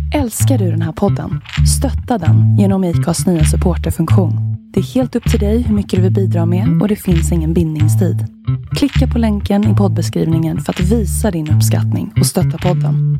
Älskar du den här podden? Stötta den genom IKAs nya supporterfunktion. Det är helt upp till dig hur mycket du vill bidra med och det finns ingen bindningstid. Klicka på länken i poddbeskrivningen för att visa din uppskattning och stötta podden.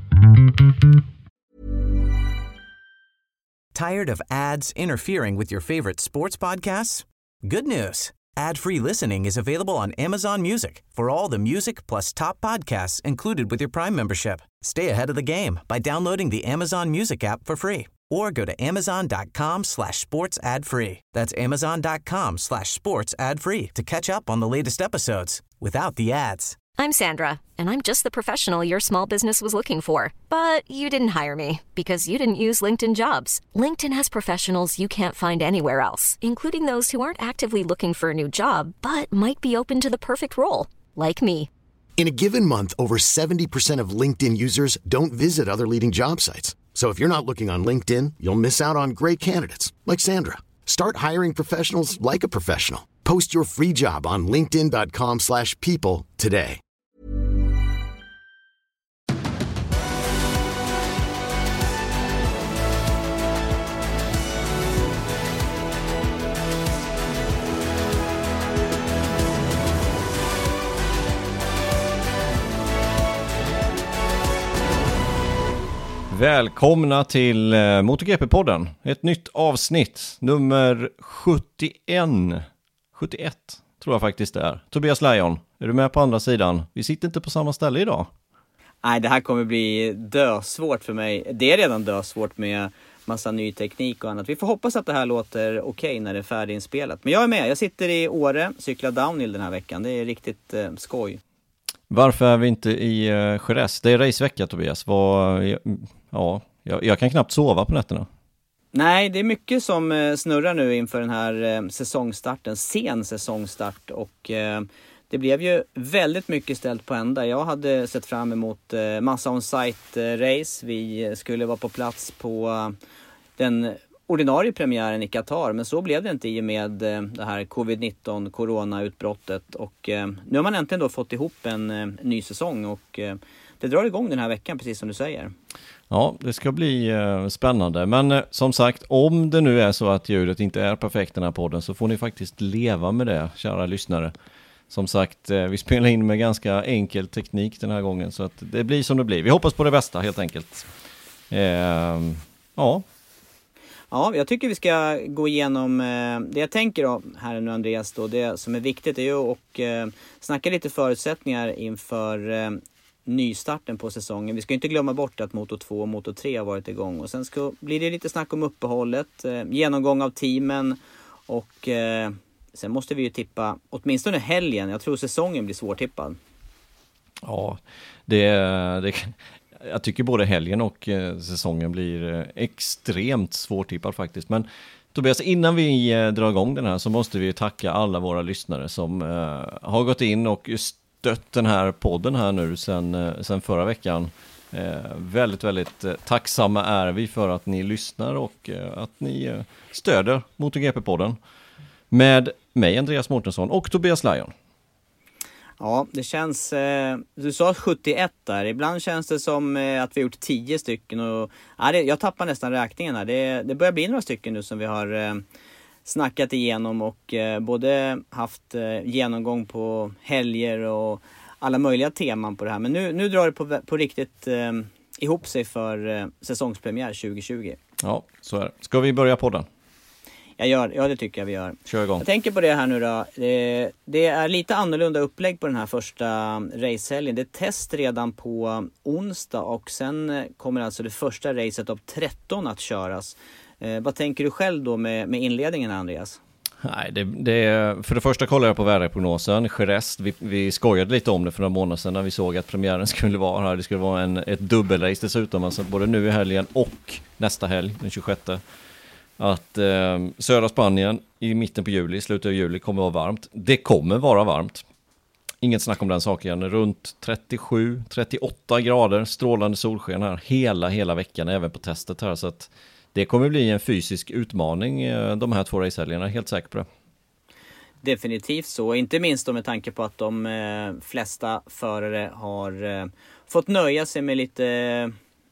Tired of ads interfering with your favorite sports podcasts? Good news. Ad-free listening is available on Amazon Music for all the music plus top podcasts included with your Prime membership. Stay ahead of the game by downloading the Amazon Music app for free or go to amazon.com/sports ad free. That's amazon.com/sports ad free to catch up on the latest episodes without the ads. I'm Sandra, and I'm just the professional your small business was looking for. But you didn't hire me because you didn't use LinkedIn Jobs. LinkedIn has professionals you can't find anywhere else, including those who aren't actively looking for a new job, but might be open to the perfect role, like me. In a given month, over 70% of LinkedIn users don't visit other leading job sites. So if you're not looking on LinkedIn, you'll miss out on great candidates like Sandra. Start hiring professionals like a professional. Post your free job on linkedin.com/people today. Välkomna till MotoGP-podden. Ett nytt avsnitt, nummer 71 tror jag faktiskt det är. Tobias Lajon, är du med på andra sidan? Vi sitter inte på samma ställe idag. Nej, det här kommer bli dösvårt för mig. Det är redan dösvårt med massa ny teknik och annat. Vi får hoppas att det här låter okej när det är färdiginspelat. Men jag är med, jag sitter i Åre, cyklar downhill den här veckan. Det är riktigt skoj. Varför är vi inte i Jerez? Det är racevecka, Tobias. Jag kan knappt sova på nätterna. Nej, det är mycket som snurrar nu inför den här säsongstarten, sen säsongstart. Och det blev ju väldigt mycket ställt på ända. Jag hade sett fram emot massa on-site-race. Vi skulle vara på plats på den ordinarie premiären i Qatar. Men så blev det inte i och med det här covid-19 coronautbrottet. Och nu har man äntligen då fått ihop en ny säsong och det drar igång den här veckan, precis som du säger. Ja, det ska bli spännande. Men som sagt, om det nu är så att ljudet inte är perfekt den här podden så får ni faktiskt leva med det, kära lyssnare. Som sagt, vi spelar in med ganska enkel teknik den här gången så att det blir som det blir. Vi hoppas på det bästa helt enkelt. Ja, jag tycker vi ska gå igenom det jag tänker då, här nu Andreas. Då, det som är viktigt är ju att snacka lite förutsättningar inför nystarten på säsongen. Vi ska inte glömma bort att Moto 2 och Moto 3 har varit igång. Och sen blir det lite snack om uppehållet, genomgång av teamen och sen måste vi ju tippa åtminstone helgen. Jag tror säsongen blir svårtippad. Ja, jag tycker både helgen och säsongen blir extremt svårtippad faktiskt. Men Tobias, innan vi drar igång den här så måste vi tacka alla våra lyssnare som har gått in och stött den här podden här nu sen förra veckan. Väldigt, väldigt tacksamma är vi för att ni lyssnar och att ni stöder MotoGP-podden med mig, Andreas Mårtensson, och Tobias Lajon. Ja, det känns... du sa 71 där. Ibland känns det som att vi har gjort 10 stycken. Och, jag tappar nästan räkningen här. Det börjar bli några stycken nu som vi har snackat igenom och både haft genomgång på helger och alla möjliga teman på det här. Men nu drar det på riktigt ihop sig för säsongspremiär 2020. Ja, så är det. Ska vi börja podden? Det tycker jag vi gör. Kör igång. Jag tänker på det här nu då. Det är lite annorlunda upplägg på den här första racehelgen. Det är test redan på onsdag och sen kommer alltså det första racet av 13 att köras. Vad tänker du själv då med inledningen, Andreas? Nej, för det första kollar jag på väderprognosen. Jerez, vi skojade lite om det för några månader sedan när vi såg att premiären skulle vara här. Det skulle vara ett dubbelrace dessutom, alltså både nu i helgen och nästa helg, den 26. Att södra Spanien i mitten på juli, slutet av juli kommer vara varmt. Det kommer vara varmt. Inget snack om den saken. Runt 37-38 grader, strålande solsken här hela veckan, även på testet här. Så att det kommer bli en fysisk utmaning de här 2 racehelgerna, helt säker på det. Definitivt så, inte minst med tanke på att de flesta förare har fått nöja sig med lite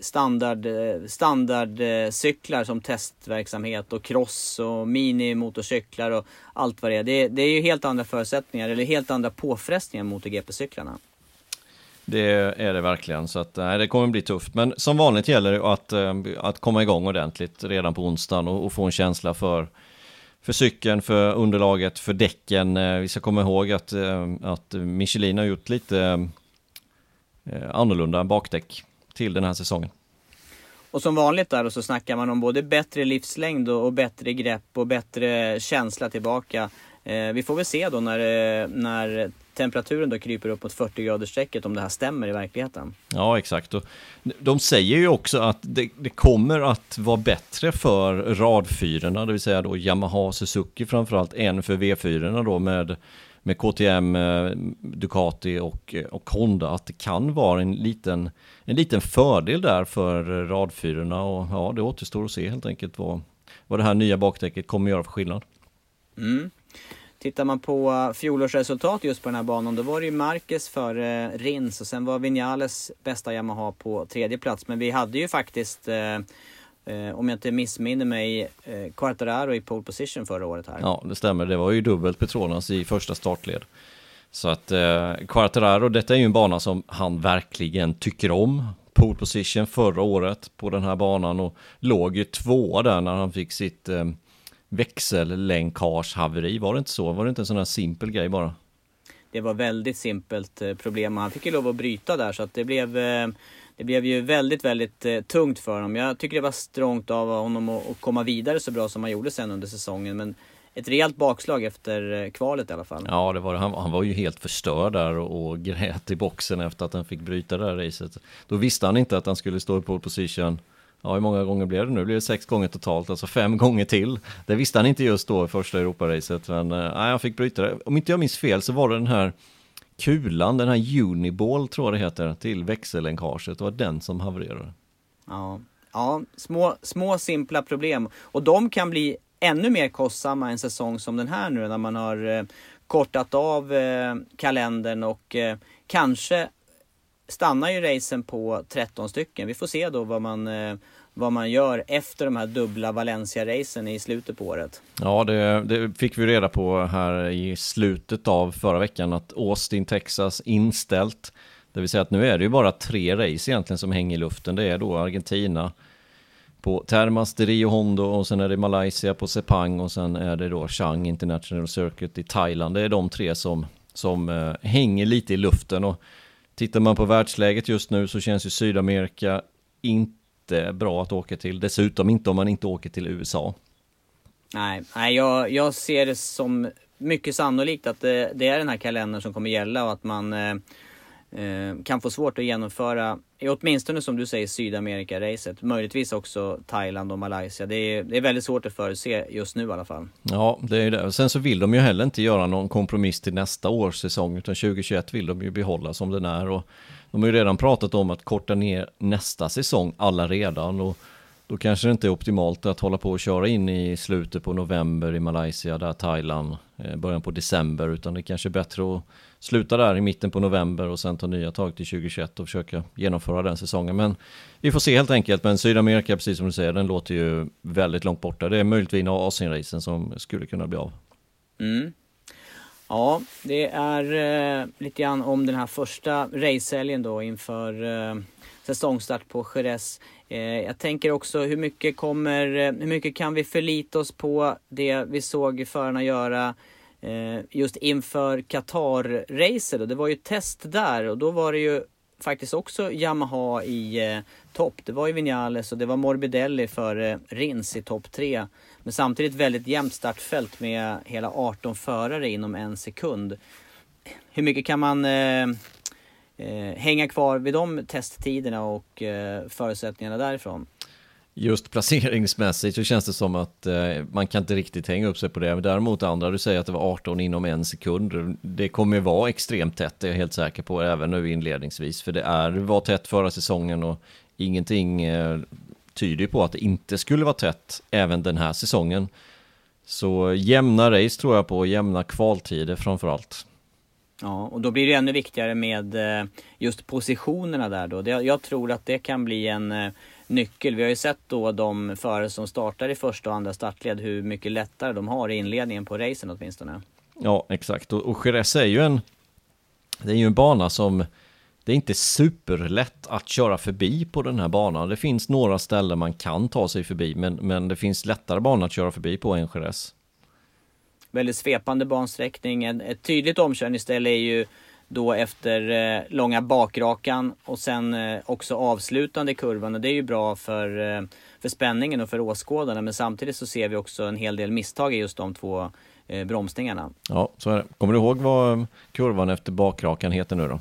standardcyklar som testverksamhet och cross och minimotorcyklar och allt vad det är. Det är ju helt andra förutsättningar eller helt andra påfrestningar mot GP-cyklarna. Det är det verkligen, så att det kommer bli tufft. Men som vanligt gäller det att komma igång ordentligt redan på onsdagen och få en känsla för cykeln, för underlaget, för däcken. Vi ska komma ihåg att Michelin har gjort lite annorlunda bakdäck till den här säsongen. Och som vanligt där så snackar man om både bättre livslängd och bättre grepp och bättre känsla tillbaka. Vi får väl se då när temperaturen då kryper upp mot 40-gradersstrecket om det här stämmer i verkligheten. Ja, exakt. Och de säger ju också att det kommer att vara bättre för radfyrorna, det vill säga då Yamaha, Suzuki framförallt, än för V4 då med KTM, Ducati och Honda, att det kan vara en liten fördel där för radfyrorna, och ja, det återstår att se helt enkelt vad det här nya bakdäcket kommer göra för skillnad. Tittar man på fjolårsresultat just på den här banan, då var det ju Marquez före Rins och sen var Vinales bästa Yamaha på tredje plats. Men vi hade ju faktiskt, om jag inte missminner mig, Quartararo i pole position förra året här. Ja, det stämmer. Det var ju dubbelt Petronas i första startled. Så att Quartararo, detta är ju en bana som han verkligen tycker om. Pole position förra året på den här banan och låg ju 2 där när han fick sitt växellänkage-haveri. Var det inte så? Var det inte en sån här simpel grej bara? Det var väldigt simpelt problem. Han fick ju lov att bryta där, så att det blev ju väldigt, väldigt tungt för honom. Jag tycker det var strångt av honom att komma vidare så bra som han gjorde sen under säsongen. Men ett rejält bakslag efter kvalet i alla fall. Ja, det var det. Han var ju helt förstörd där och grät i boxen efter att han fick bryta det här racet. Då visste han inte att han skulle stå i pole position. Ja, hur många gånger blev det nu? Blev det 6 gånger totalt, alltså 5 gånger till. Det visste han inte just då i första Europaracet, men nej, han fick bryta det. Om inte jag minns fel så var det den här kulan, den här Uniball tror jag det heter, till växellänkaget. Det var den som havererade. Ja, små simpla problem. Och de kan bli ännu mer kostsamma en säsong som den här nu, när man har kortat av kalendern och kanske stannar ju racen på 13 stycken. Vi får se då vad man gör efter de här dubbla Valencia-racen i slutet på året. Ja, det fick vi reda på här i slutet av förra veckan, att Austin, Texas inställt. Det vill säga att nu är det ju bara 3 race egentligen som hänger i luften. Det är då Argentina på Termas de Rio Hondo, och sen är det Malaysia på Sepang, och sen är det då Chang International Circuit i Thailand. Det är de 3 som hänger lite i luften, och tittar man på världsläget just nu så känns ju Sydamerika inte bra att åka till. Dessutom inte om man inte åker till USA. Nej, jag ser det som mycket sannolikt att det är den här kalendern som kommer gälla, och att man kan få svårt att genomföra, åtminstone som du säger, Sydamerika-racet. Möjligtvis också Thailand och Malaysia. Det är väldigt svårt att förutse just nu i alla fall. Ja, det är det. Sen så vill de ju heller inte göra någon kompromiss till nästa års säsong, utan 2021 vill de ju behålla som den är. Och de har ju redan pratat om att korta ner nästa säsong alla redan, och då kanske det inte är optimalt att hålla på och köra in i slutet på november i Malaysia, där Thailand, början på december, utan det kanske är bättre att sluta där i mitten på november och sen ta nya tag till 2021 och försöka genomföra den säsongen. Men vi får se helt enkelt. Men Sydamerika, precis som du säger, den låter ju väldigt långt borta. Det är möjligtvis Asien-racen som skulle kunna bli av. Ja, det är lite grann om den här första racehelgen då inför säsongstart på Jerez. Jag tänker också hur mycket kan vi förlita oss på det vi såg förarna göra just inför Qatar-racet. Det var ju test där, och då var det ju faktiskt också Yamaha i topp. Det var ju Vinales och det var Morbidelli för Rins i topp 3. Men samtidigt väldigt jämnt startfält med hela 18 förare inom 1 sekund. Hur mycket kan man hänga kvar vid de testtiderna och förutsättningarna därifrån? Just placeringsmässigt så känns det som att man kan inte riktigt hänga upp sig på det. Men däremot andra, du säger att det var 18 inom 1 sekund. Det kommer ju vara extremt tätt, det är jag helt säker på, även nu inledningsvis. För det var tätt förra säsongen, och ingenting tyder på att det inte skulle vara tätt även den här säsongen. Så jämna race tror jag på, jämna kvaltider framförallt. Ja, och då blir det ännu viktigare med just positionerna där då. Jag tror att det kan bli en nyckel. Vi har ju sett då de förare som startar i första och andra startled hur mycket lättare de har i inledningen på racen åtminstone. Ja, exakt. Och Jerez är ju en bana som det är inte superlätt att köra förbi på den här banan. Det finns några ställen man kan ta sig förbi, men det finns lättare banor att köra förbi på än Jerez. Väldigt svepande bansträckning. Ett tydligt omkörningsställe är ju då efter långa bakrakan och sen också avslutande kurvan. Och det är ju bra för spänningen och för åskådarna. Men samtidigt så ser vi också en hel del misstag i just de två bromsningarna. Ja, så är det. Kommer du ihåg vad kurvan efter bakrakan heter nu då?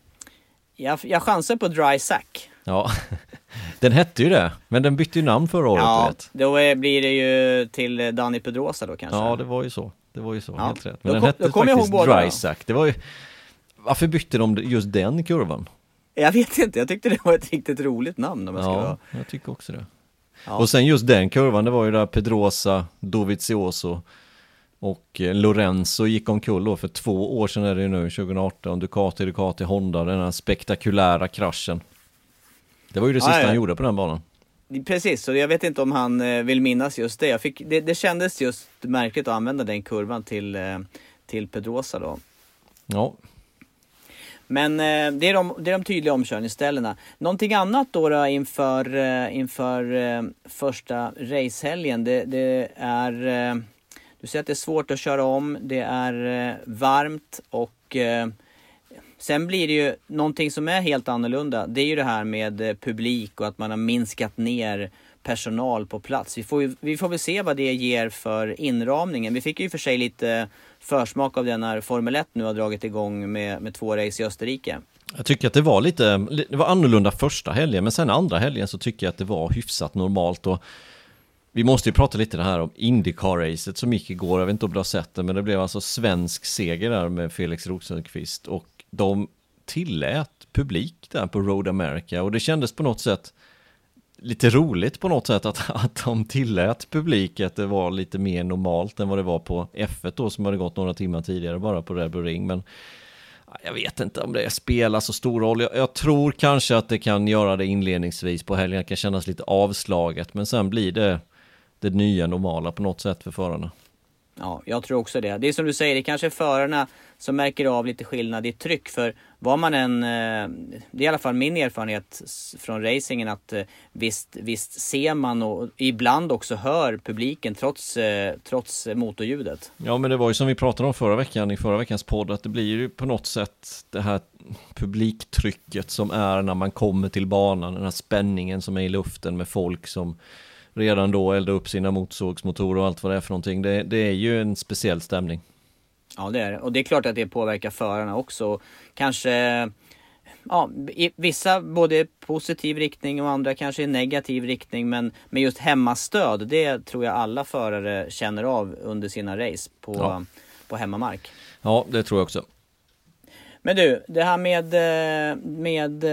Jag chansar på Dry Sack. Ja, den hette ju det, men den bytte ju namn förra året. Ja, vet. Då blir det ju till Dani Pedrosa då kanske. Ja, det var ju så, ja, helt rätt. Men då den hette faktiskt Dry Sack. Det var ju... Varför bytte de just den kurvan? Jag vet inte, jag tyckte det var ett riktigt roligt namn om jag ska vara. Jag tycker också det. Ja. Och sen just den kurvan, det var ju där Pedrosa, Dovizioso och Lorenzo gick omkull då för 2 år sedan är det ju nu, 2018. Ducati, Honda, den här spektakulära kraschen. Det var ju det sista han gjorde på den banan. Precis, så jag vet inte om han vill minnas just det. Det kändes just märkligt att använda den kurvan till Pedrosa då. Ja. Men det är de tydliga omkörningsställena. Någonting annat då inför första racehelgen. Det är... Du ser att det är svårt att köra om. Det är varmt och... Sen blir det ju någonting som är helt annorlunda. Det är ju det här med publik och att man har minskat ner personal på plats. Vi får väl se vad det ger för inramningen. Vi fick ju för sig lite försmak av den när Formel 1 nu har dragit igång med 2 race i Österrike. Jag tycker att det var annorlunda första helgen, men sen andra helgen så tycker jag att det var hyfsat normalt. Och vi måste ju prata lite det här om IndyCar-racet som gick igår. Jag vet inte om du har sett det, men det blev alltså svensk seger där med Felix Rosenqvist. Och de tillät publik där på Road America. Och det kändes på något sätt lite roligt på något sätt att de tillät publik. Att det var lite mer normalt än vad det var på F1 då som hade gått några timmar tidigare bara på Red Bull Ring. Men jag vet inte om det spelar så stor roll. Jag tror kanske att det kan göra det inledningsvis på helgen. Det kan kännas lite avslaget. Men sen blir det nya normala på något sätt för förarna. Ja, jag tror också det. Det är som du säger, det kanske är förarna som märker av lite skillnad i tryck. För vad man än, det är i alla fall min erfarenhet från racingen att visst ser man och ibland också hör publiken trots motorljudet. Ja, men det var ju som vi pratade om i förra veckans podd, att det blir ju på något sätt det här publiktrycket som är när man kommer till banan, den här spänningen som är i luften med folk som redan då eldar upp sina motorsågsmotorer och allt vad det är för någonting. Det är ju en speciell stämning. Ja, det är det. Och det är klart att det påverkar förarna också. Kanske i vissa både positiv riktning och andra kanske i negativ riktning. Men med just hemmastöd, det tror jag alla förare känner av under sina race på hemmamark. Ja, det tror jag också. Men du, det här med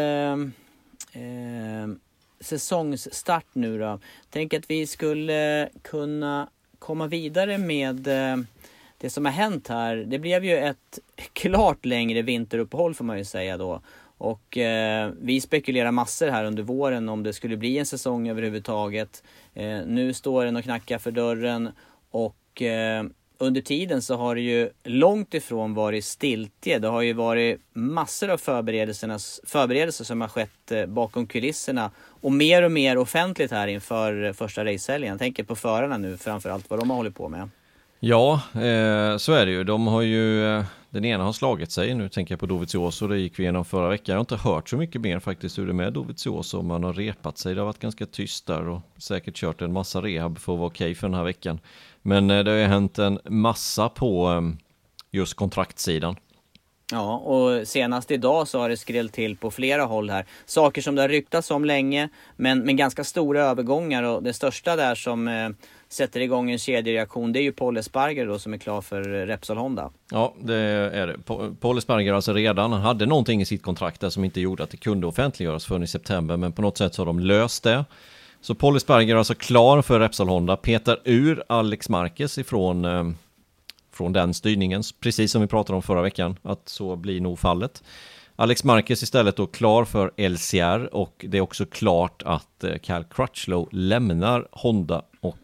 säsongsstart nu då. Tänk att vi skulle kunna komma vidare med det som har hänt här. Det blev ju ett klart längre vinteruppehåll får man ju säga då. Och vi spekulerar massor här under våren om det skulle bli en säsong överhuvudtaget. Nu står den och knackar för dörren och under tiden så har det ju långt ifrån varit stiltje. Det har ju varit massor av förberedelser som har skett bakom kulisserna. Och mer offentligt här inför första racehelgen. Jag tänker på förarna nu framförallt vad de har hållit på med. Ja, så är det ju. De har ju, den ena har slagit sig. Nu tänker jag på Dovizioso, det gick vi igenom förra veckan. Jag har inte hört så mycket mer faktiskt hur det är med Dovizioso. Man har repat sig, det har varit ganska tyst där och säkert kört en massa rehab för att vara okej för den här veckan. Men det har ju hänt en massa på just kontraktsidan. Ja, och senast idag så har det skrällt till på flera håll här. Saker som det har ryktats om länge, men ganska stora övergångar. Och det största där som sätter igång en kedjereaktion, det är ju Paul Esparger då som är klar för Repsol Honda. Ja, det är det. Paul Esparger alltså redan hade någonting i sitt kontrakt där som inte gjorde att det kunde offentliggöras förrän i september. Men på något sätt så har de löst det. Så Paul Esparger är alltså klar för Repsol Honda. Petar ur Alex Marquez ifrån från den styrningen, precis som vi pratade om förra veckan, att så blir nog fallet. Alex Marquez istället då klar för LCR, och det är också klart att Cal Crutchlow lämnar Honda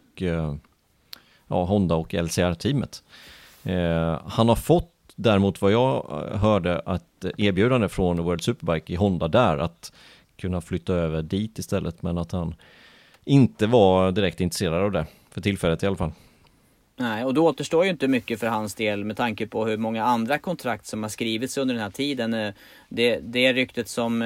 och LCR-teamet. Han har fått däremot, vad jag hörde, att erbjudande från World Superbike i Honda där att kunna flytta över dit istället, men att han inte var direkt intresserad av det för tillfället i alla fall. Nej, och då återstår ju inte mycket för hans del med tanke på hur många andra kontrakt som har skrivits under den här tiden. Det ryktet som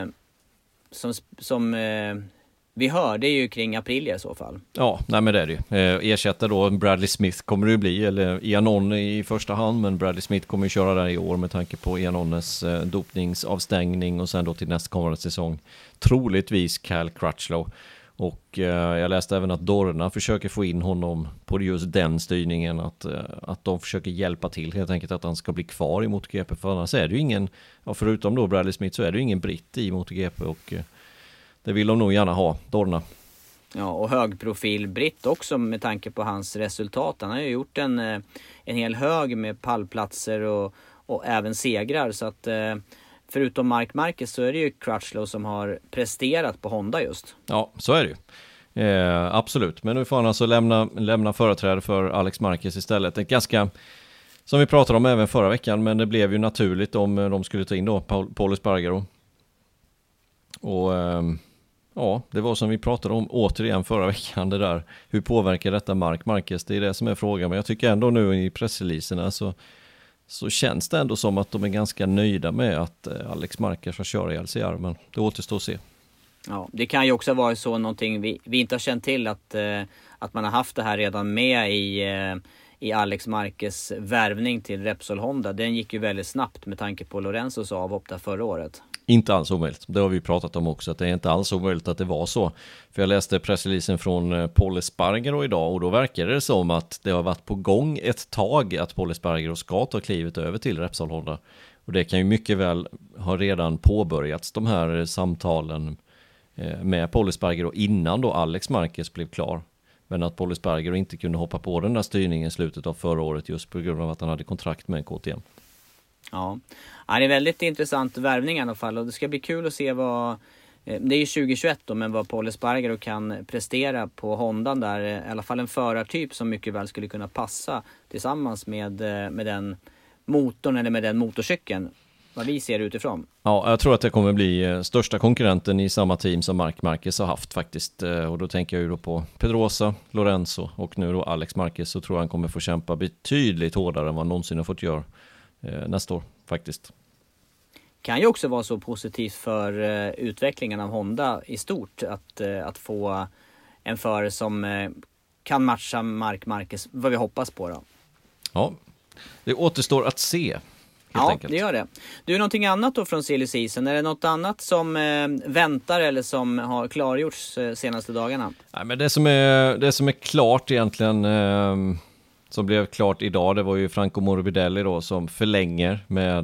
vi hör, det är ju kring april i så fall. Ja, nej men det är det ju. Ersätta då Bradley Smith kommer det ju bli, eller Iannone i första hand, men Bradley Smith kommer ju köra där i år med tanke på Iannones dopningsavstängning, och sen då till nästkommande säsong troligtvis Cal Crutchlow. Och jag läste även att Dorna försöker få in honom på just den styrningen, att de försöker hjälpa till helt enkelt att han ska bli kvar i MotoGP, för annars är det ju ingen, förutom då Bradley Smith, så är det ju ingen britt i MotoGP, och det vill de nog gärna ha, Dorna. Ja, och högprofil britt också med tanke på hans resultat. Han har ju gjort en hel hög med pallplatser och även segrar, så att förutom Marc Marquez så är det ju Crutchlow som har presterat på Honda just. Ja, så är det ju. Absolut, men nu får han alltså lämna företräde för Alex Marquez istället. Det är ganska, som vi pratade om även förra veckan, men det blev ju naturligt om de skulle ta in då Pol Espargaro. Och ja, det var som vi pratade om återigen förra veckan, det där, hur påverkar detta Marc Marquez? Det är det som är frågan, men jag tycker ändå nu i pressreleaserna så känns det ändå som att de är ganska nöjda med att Alex Marquez ska köra i LCR, men det återstår att se. Ja, det kan ju också vara så någonting vi inte har känt till, att man har haft det här redan med i Alex Marquez värvning till Repsol Honda. Den gick ju väldigt snabbt med tanke på Lorenzos avhopp där förra året. Inte alls omöjligt. Det har vi pratat om också, att det är inte alls omöjligt att det var så. För jag läste pressreleasen från Pol Espargaro idag, och då verkar det som att det har varit på gång ett tag att Pol Espargaro ska ta klivet över till Repsol Honda. Och det kan ju mycket väl ha redan påbörjats, de här samtalen med Pol Espargaro innan då Alex Marquez blev klar. Men att Pol Espargaro inte kunde hoppa på den där styrningen i slutet av förra året just på grund av att han hade kontrakt med KTM. Ja, det är väldigt intressant värvning i alla fall, och det ska bli kul att se vad, det är ju 2021 då, men vad Pol Espargaro kan prestera på Honda där, i alla fall en förartyp som mycket väl skulle kunna passa tillsammans med den motorn eller med den motorcykeln, vad vi ser utifrån. Ja, jag tror att det kommer bli största konkurrenten i samma team som Marc Marquez har haft faktiskt, och då tänker jag ju då på Pedrosa, Lorenzo och nu då Alex Marquez, så tror jag han kommer få kämpa betydligt hårdare än vad någonsin har fått göra nästa år faktiskt. Kan ju också vara så positivt för utvecklingen av Honda i stort att få en förare som kan matcha Marc Marquez, vad vi hoppas på då. Ja, det återstår att se. Ja, enkelt. Det gör det. Du, någonting annat då från silly season? Är det något annat som väntar eller som har klargjorts senaste dagarna? Nej, men det som är klart egentligen, som blev klart idag, det var ju Franco Morbidelli då som förlänger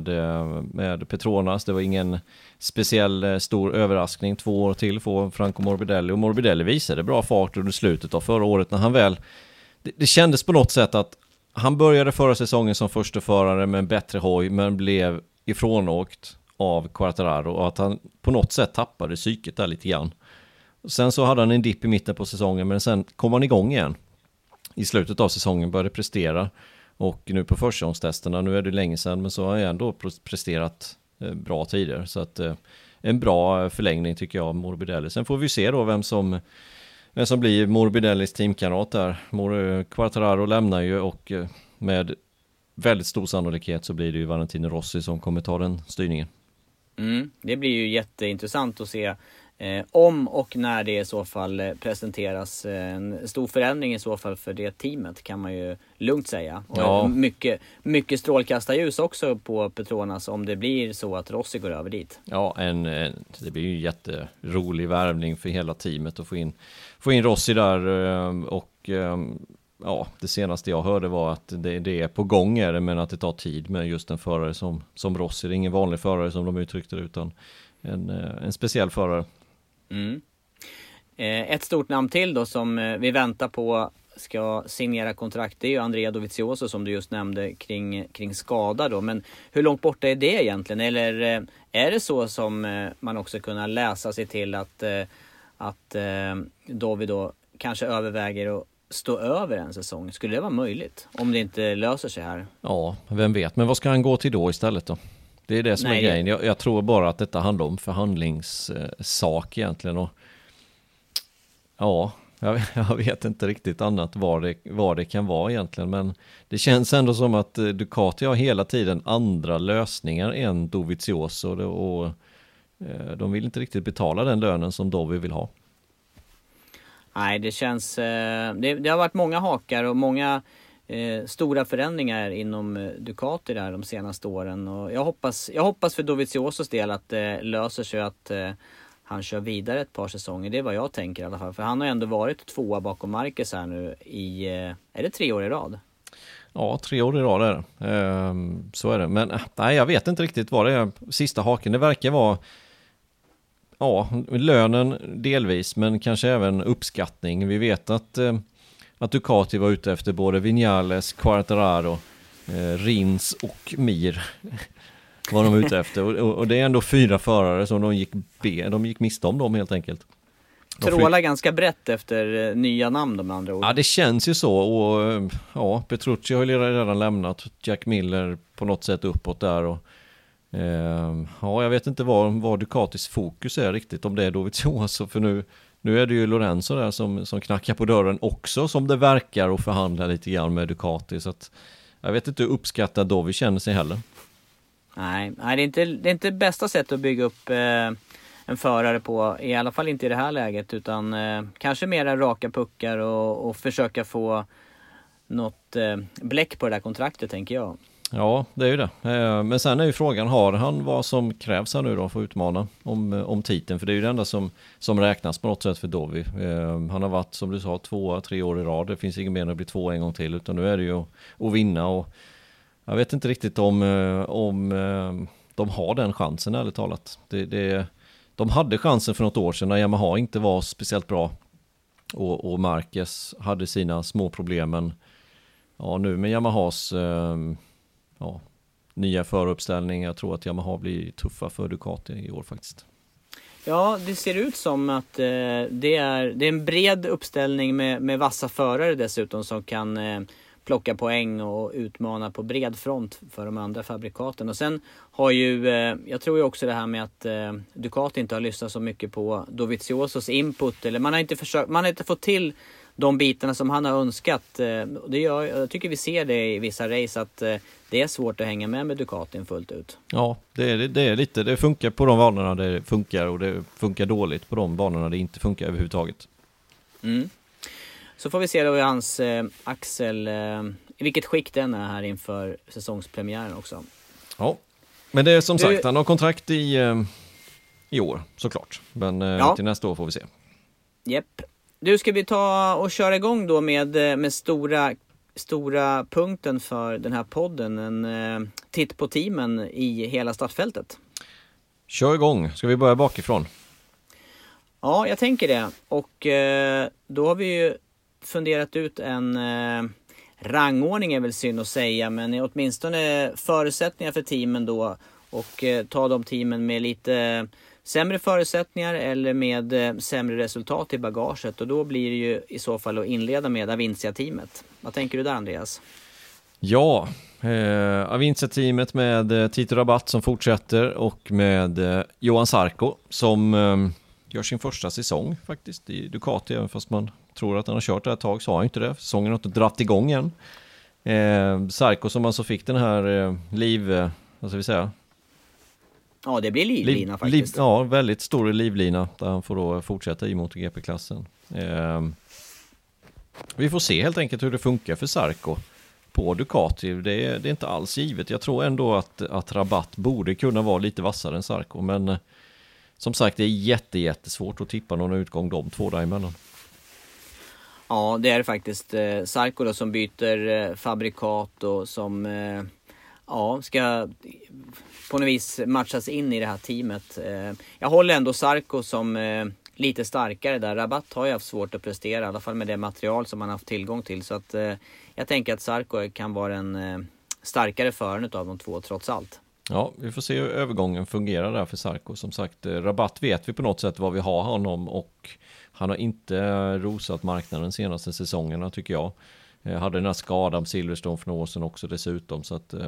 med Petronas. Det var ingen speciell stor överraskning. 2 år till för Franco Morbidelli, och Morbidelli visade bra fart under slutet av förra året när han väl, det kändes på något sätt att han började förra säsongen som första förare med en bättre hoj, men blev ifrånåkt av Quartararo, och att han på något sätt tappade psyket där lite grann. Sen så hade han en dipp i mitten på säsongen, men sen kom han igång igen. I slutet av säsongen började prestera, och nu på försäsongstesterna, nu är det länge sedan, men så har jag ändå presterat bra tidigare. Så att en bra förlängning tycker jag av Morbidelli. Sen får vi se då vem som blir Morbidellis teamkamrat där. Quartararo lämnar ju, och med väldigt stor sannolikhet så blir det ju Valentino Rossi som kommer ta den styrningen. Det blir ju jätteintressant att se om och när det i så fall presenteras. En stor förändring i så fall för det teamet, kan man ju lugnt säga. Och ja. mycket strålkastarljus också på Petronas om det blir så att Rossi går över dit. Ja, det blir ju en jätterolig värvning för hela teamet att få in Rossi där, och ja, det senaste jag hörde var att det är på gång, men att det tar tid med just en förare som Rossi. Det är ingen vanlig förare som de uttryckte det, utan en speciell förare. Ett stort namn till då som vi väntar på ska signera kontrakt, det är ju Andrea Dovizioso som du just nämnde kring skada då. Men hur långt borta är det egentligen? Eller är det så som man också kunna läsa sig till att Dovi då kanske överväger att stå över en säsong? Skulle det vara möjligt om det inte löser sig här? Ja, vem vet. Men vad ska han gå till då istället då? Det är det som är grejen. Jag tror bara att detta handlar om förhandlingssak egentligen. Och ja, jag vet inte riktigt annat vad det kan vara egentligen. Men det känns ändå som att Ducati har hela tiden andra lösningar än Dovizioso. Och de vill inte riktigt betala den lönen som Dovi vill ha. Nej, det känns... Det har varit många hakar och många stora förändringar inom Ducati där de senaste åren. Och jag hoppas för Doviziosos del att det löser sig, att han kör vidare ett par säsonger. Det är vad jag tänker i alla fall. För han har ändå varit 2 bakom Marquez här nu i... Är det 3 år i rad? Ja, 3 år i rad är det. Så är det. Men nej, jag vet inte riktigt vad det är. Sista haken, det verkar vara... Ja, lönen delvis, men kanske även uppskattning. Vi vet att Ducati var ute efter både Viñales, Quartararo, Rins och Mir. Var de ute efter. Och det är ändå 4 förare som de gick miste om dem helt enkelt. Trålar ganska brett efter nya namn de andra ord. Ja, det känns ju så. Och ja, Petrucci har ju redan lämnat. Jack Miller på något sätt uppåt där. Och ja, jag vet inte vad Ducatis fokus är riktigt, om det är Dovizioso, för nu är det ju Lorenzo där som knackar på dörren också, som det verkar, och förhandlar lite grann med Ducati, så att jag vet inte hur uppskattad Dovi känner sig heller. Nej, det är inte bästa sättet att bygga upp en förare på, i alla fall inte i det här läget, utan kanske mera raka puckar och försöka få något bläck på det där kontraktet, tänker jag. Ja, det är ju det. Men sen är ju frågan, har han vad som krävs här nu då för att utmana om titeln? För det är ju det enda som räknas på något sätt för Dovi. Han har varit, som du sa, 2-3 år i rad. Det finns ingen mer att bli 2 en gång till, utan nu är det ju att vinna. Och jag vet inte riktigt om de har den chansen, ärligt talat. De hade chansen för något år sedan när Yamaha inte var speciellt bra. Och Marquez hade sina små problem. Men ja, nu med Yamahas... nya föruppställning. Jag tror att Yamaha blir tuffa för Ducati i år faktiskt. Ja, det ser ut som att det är en bred uppställning med vassa förare dessutom, som kan plocka poäng och utmana på bred front för de andra fabrikaten. Och sen har ju, jag tror ju också det här med att Ducati inte har lyssnat så mycket på Doviziosos input, eller man har inte fått till de bitarna som han har önskat. Jag tycker vi ser det i vissa race, att det är svårt att hänga med Ducatin fullt ut. Ja, det är lite. Det funkar på de banorna det funkar, och det funkar dåligt på de banorna det inte funkar överhuvudtaget. Så får vi se då i hans axel, i vilket skick den är här inför säsongspremiären också. Ja, men det är som sagt, han har kontrakt i år såklart. Men till nästa år får vi se. Japp. Du, ska vi ta och köra igång då med stora punkten för den här podden, en titt på teamen i hela startfältet. Kör igång, ska vi börja bakifrån? Ja, jag tänker det. Och då har vi ju funderat ut en rangordning, är väl synd att säga, men åtminstone förutsättningar för teamen då, och ta de teamen med lite sämre förutsättningar eller med sämre resultat i bagaget. Och då blir det ju i så fall att inleda med Avincia-teamet. Vad tänker du där, Andreas? Ja, Avincia-teamet med Tito Rabat som fortsätter, och med Johan Zarco som gör sin första säsong faktiskt i Ducati. Även fast man tror att han har kört det här ett tag, så har han inte det. Säsongen har inte dratt igång än. Zarco som alltså fick den här vad ska vi säga? Ja, det blir livlina faktiskt. Ja, väldigt stor livlina där han får då fortsätta i MotoGP-klassen. Vi får se helt enkelt hur det funkar för Zarco på Ducati. Det är inte alls givet. Jag tror ändå att Rabat borde kunna vara lite vassare än Zarco. Men som sagt, det är jättesvårt att tippa någon utgång de två däremellan. Ja, det är faktiskt Zarco då som byter fabrikat och som ska på något vis matchas in i det här teamet. Jag håller ändå Zarco som lite starkare där. Rabat har ju haft svårt att prestera, i alla fall med det material som man haft tillgång till. Så att jag tänker att Zarco kan vara en starkare föraren av de två trots allt. Ja, vi får se hur övergången fungerar där för Zarco. Som sagt, Rabat vet vi på något sätt vad vi har honom, och han har inte rosat marknaden senaste säsongerna tycker jag. Hade den här skadan på Silverstone för några år sedan också dessutom, så att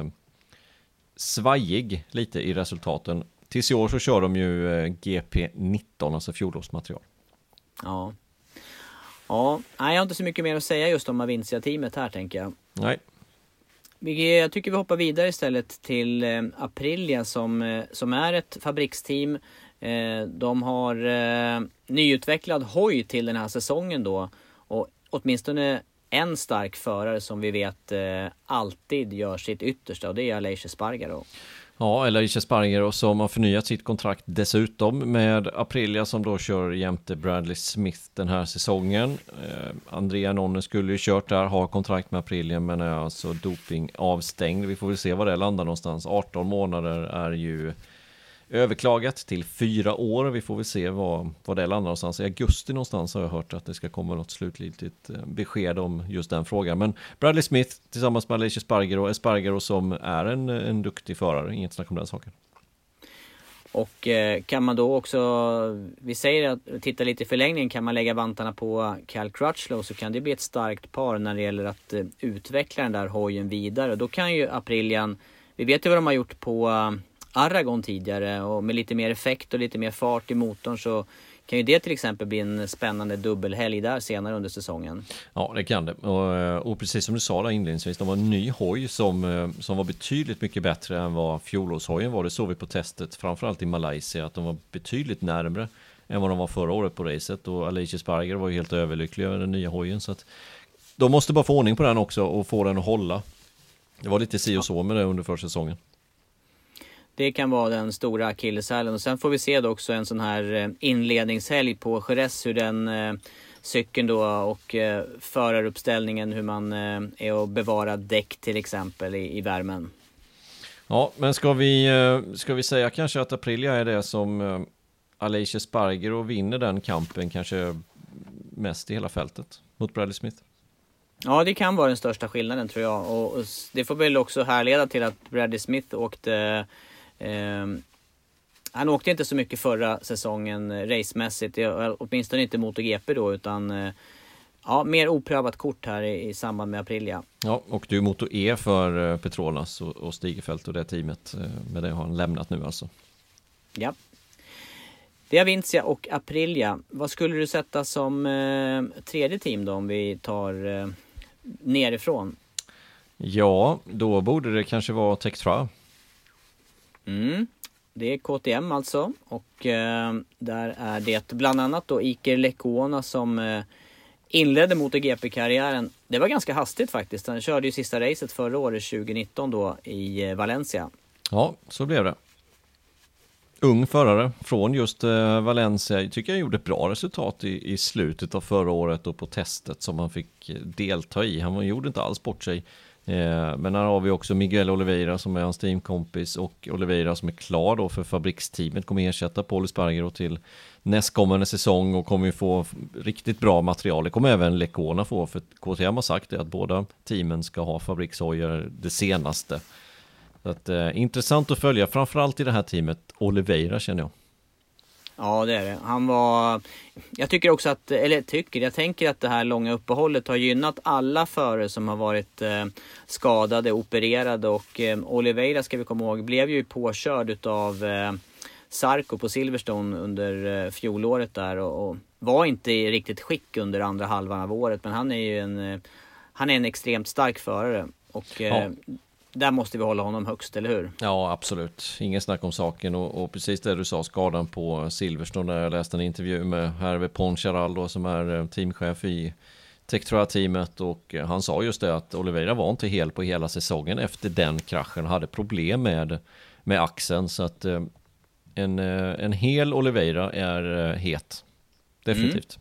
svajig lite i resultaten. Tills i år så kör de ju GP19, alltså fjolårsmaterial. Ja. Ja, jag har inte så mycket mer att säga just om Avintia-teamet här, tänker jag. Nej. Jag tycker vi hoppar vidare istället till Aprilia som är ett fabriksteam. De har nyutvecklad hoj till den här säsongen då. Och åtminstone en stark förare som vi vet alltid gör sitt yttersta, och det är Aleix Espargaro. Ja, Aleix Espargaro som har förnyat sitt kontrakt dessutom med Aprilia, som då kör jämte Bradley Smith den här säsongen. Andrea Nonne skulle ju kört där, har kontrakt med Aprilia, men är alltså doping avstängd. Vi får väl se var det landar någonstans. 18 månader är ju överklagat till 4 år. Vi får väl se var det landar någonstans. I augusti någonstans har jag hört att det ska komma något slutligt besked om just den frågan. Men Bradley Smith tillsammans med Aleix Espargaro som är en duktig förare. Inget snack om den saken. Och kan man då också, vi säger att titta lite i förlängningen, kan man lägga vantarna på Cal Crutchlow, så kan det bli ett starkt par när det gäller att utveckla den där hojen vidare. Då kan ju Aprilian, vi vet ju vad de har gjort på Aragon tidigare, och med lite mer effekt och lite mer fart i motorn så kan ju det till exempel bli en spännande dubbelhelg där senare under säsongen. Ja, det kan det. Och precis som du sa där inledningsvis, de var en ny hoj som var betydligt mycket bättre än vad fjolårshojen var. Det såg vi på testet, framförallt i Malaysia, att de var betydligt närmare än vad de var förra året på racet. Och Aleix Espargaro var ju helt överlycklig över den nya hojen, så att de måste bara få ordning på den också och få den att hålla. Det var lite si och så med det under försäsongen. Det kan vara den stora akilleshälen. Och sen får vi se då också en sån här inledningshelg på Jerez, hur den cykeln då och föraruppställningen, hur man är och bevara däck till exempel i värmen. Ja, men ska vi säga kanske att Aprilia är det som Aleix Espargaro vinner den kampen kanske mest i hela fältet mot Bradley Smith? Ja, det kan vara den största skillnaden tror jag. Och det får väl också härleda till att Bradley Smith åkte... han åkte inte så mycket förra säsongen racemässigt, åtminstone inte MotoGP då, utan mer oprövat kort här i samband med Aprilia. Ja, och du är Moto E för Petronas och Stigefelt och det teamet, med det har han lämnat nu alltså. Ja. Det är Avintia och Aprilia. Vad skulle du sätta som tredje team då, om vi tar nerifrån? Ja, då borde det kanske vara Tektra. Det är KTM alltså, och där är det bland annat då Iker Lecuona som inledde MotoGP-karriären. Det var ganska hastigt faktiskt. Han körde ju sista racet förra året 2019 då i Valencia. Ja, så blev det. Ung förare från just Valencia. Jag tycker jag gjorde ett bra resultat i slutet av förra året och på testet som han fick delta i. Han gjorde inte alls bort sig. Men här har vi också Miguel Oliveira som är hans teamkompis, och Oliveira som är klar då för fabriksteamet, kommer ersätta Paul Espargaro till nästkommande säsong och kommer ju få riktigt bra material. Det kommer även Lecuona få, för KTM har sagt det att båda teamen ska ha fabrikshojar det senaste. Så att, intressant att följa, framförallt i det här teamet Oliveira känner jag. Ja, det är det. Han var... Jag tycker också att... jag tänker att det här långa uppehållet har gynnat alla förare som har varit skadade, opererade, och Oliveira, ska vi komma ihåg, blev ju påkörd utav Zarco på Silverstone under fjolåret där och var inte i riktigt skick under andra halvan av året, men han är ju en extremt stark förare, och där måste vi hålla honom högst, eller hur? Ja, absolut. Ingen snack om saken. Och precis det du sa, skadan på Silverstone, där jag läste en intervju med Hervé Poncharal då, som är teamchef i Tektra-teamet, och han sa just det att Oliveira var inte hel på hela säsongen efter den kraschen, hade problem med axeln, så att en hel Oliveira är het. Definitivt.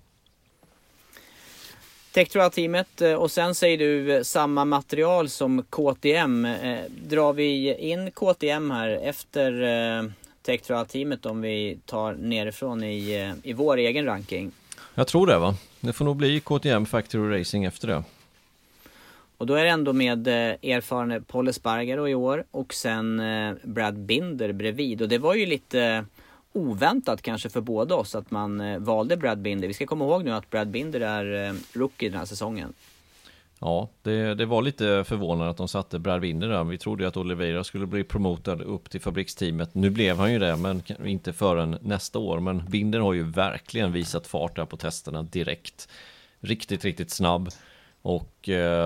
Tektra-teamet, och sen säger du samma material som KTM. Drar vi in KTM här efter Tech-teamet om vi tar nerifrån i vår egen ranking? Jag tror det, va? Det får nog bli KTM Factory Racing efter det. Och då är det ändå med erfarne Paul Espargaro i år och sen Brad Binder bredvid. Och det var ju lite oväntat kanske för båda oss att man valde Brad Binder. Vi ska komma ihåg nu att Brad Binder är rookie den här säsongen. Ja, det var lite förvånande att de satte Brad Binder där. Vi trodde ju att Oliveira skulle bli promotad upp till fabriksteamet. Nu blev han ju det, men inte förrän nästa år. Men Binder har ju verkligen visat fart där på testerna direkt. Riktigt, riktigt snabb. Och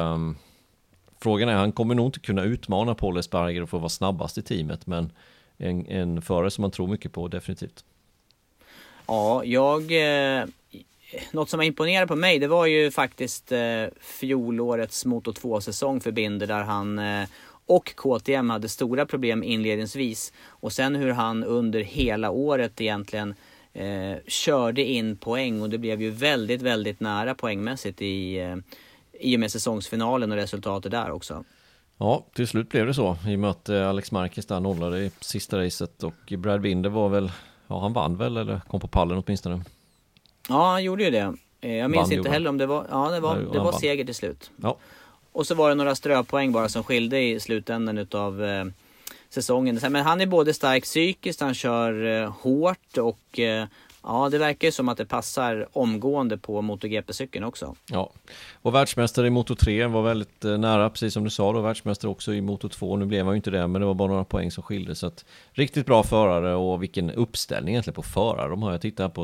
frågan är, han kommer nog inte kunna utmana Paul Espargaro för att vara snabbast i teamet. Men en förare som man tror mycket på, definitivt. Ja, något som var imponerande på mig, det var ju faktiskt fjolårets Moto 2-säsong för Binder där han och KTM hade stora problem inledningsvis. Och sen hur han under hela året egentligen körde in poäng, och det blev ju väldigt, väldigt nära poängmässigt i och med säsongsfinalen och resultatet där också. Ja, till slut blev det så, i och med att Alex Marquez där nollade i sista racet, och Brad Binder var väl, ja, han vann väl, eller kom på pallen åtminstone. Ja, han gjorde ju det. Jag minns inte heller om det var, det var seger till slut. Ja. Och så var det några ströpoäng bara som skilde i slutändan utav säsongen. Men han är både stark psykiskt, han kör hårt, och ja, det verkar ju som att det passar omgående på MotoGP-cykeln också. Ja, och världsmästare i Moto 3 var väldigt nära, precis som du sa då. Världsmästare också i Moto 2. Nu blev han ju inte det, men det var bara några poäng som skilde. Så att, riktigt bra förare, och vilken uppställning egentligen på förare. De har jag tittat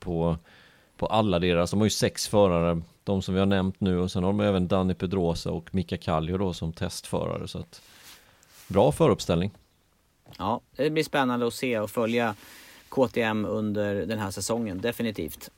på alla deras. De har ju 6 förare, de som vi har nämnt nu. Och sen har de även Dani Pedrosa och Mika Kallio då som testförare. Så att, bra föruppställning. Ja, det blir spännande att se och följa KTM under den här säsongen, definitivt.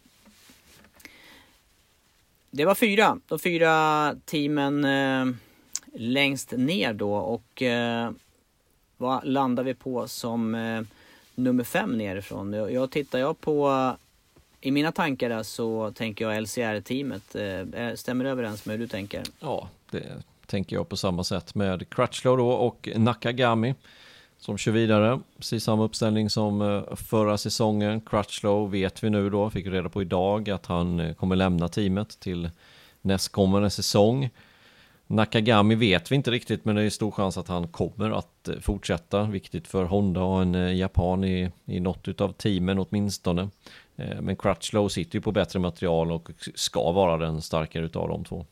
Det var de 4 teamen längst ner då, och vad landar vi på som nummer 5 nerifrån? Jag tittar på, i mina tankar där, så tänker jag LCR-teamet. Stämmer det överens med hur du tänker? Ja, det tänker jag på samma sätt, med Crutchlow då och Nakagami som kör vidare. Precis samma uppställning som förra säsongen. Crutchlow vet vi nu då, fick reda på idag, att han kommer lämna teamet till nästkommande säsong. Nakagami vet vi inte riktigt, men det är stor chans att han kommer att fortsätta. Viktigt för Honda och en japan i något utav teamen åtminstone. Men Crutchlow sitter ju på bättre material och ska vara den starkare utav de två.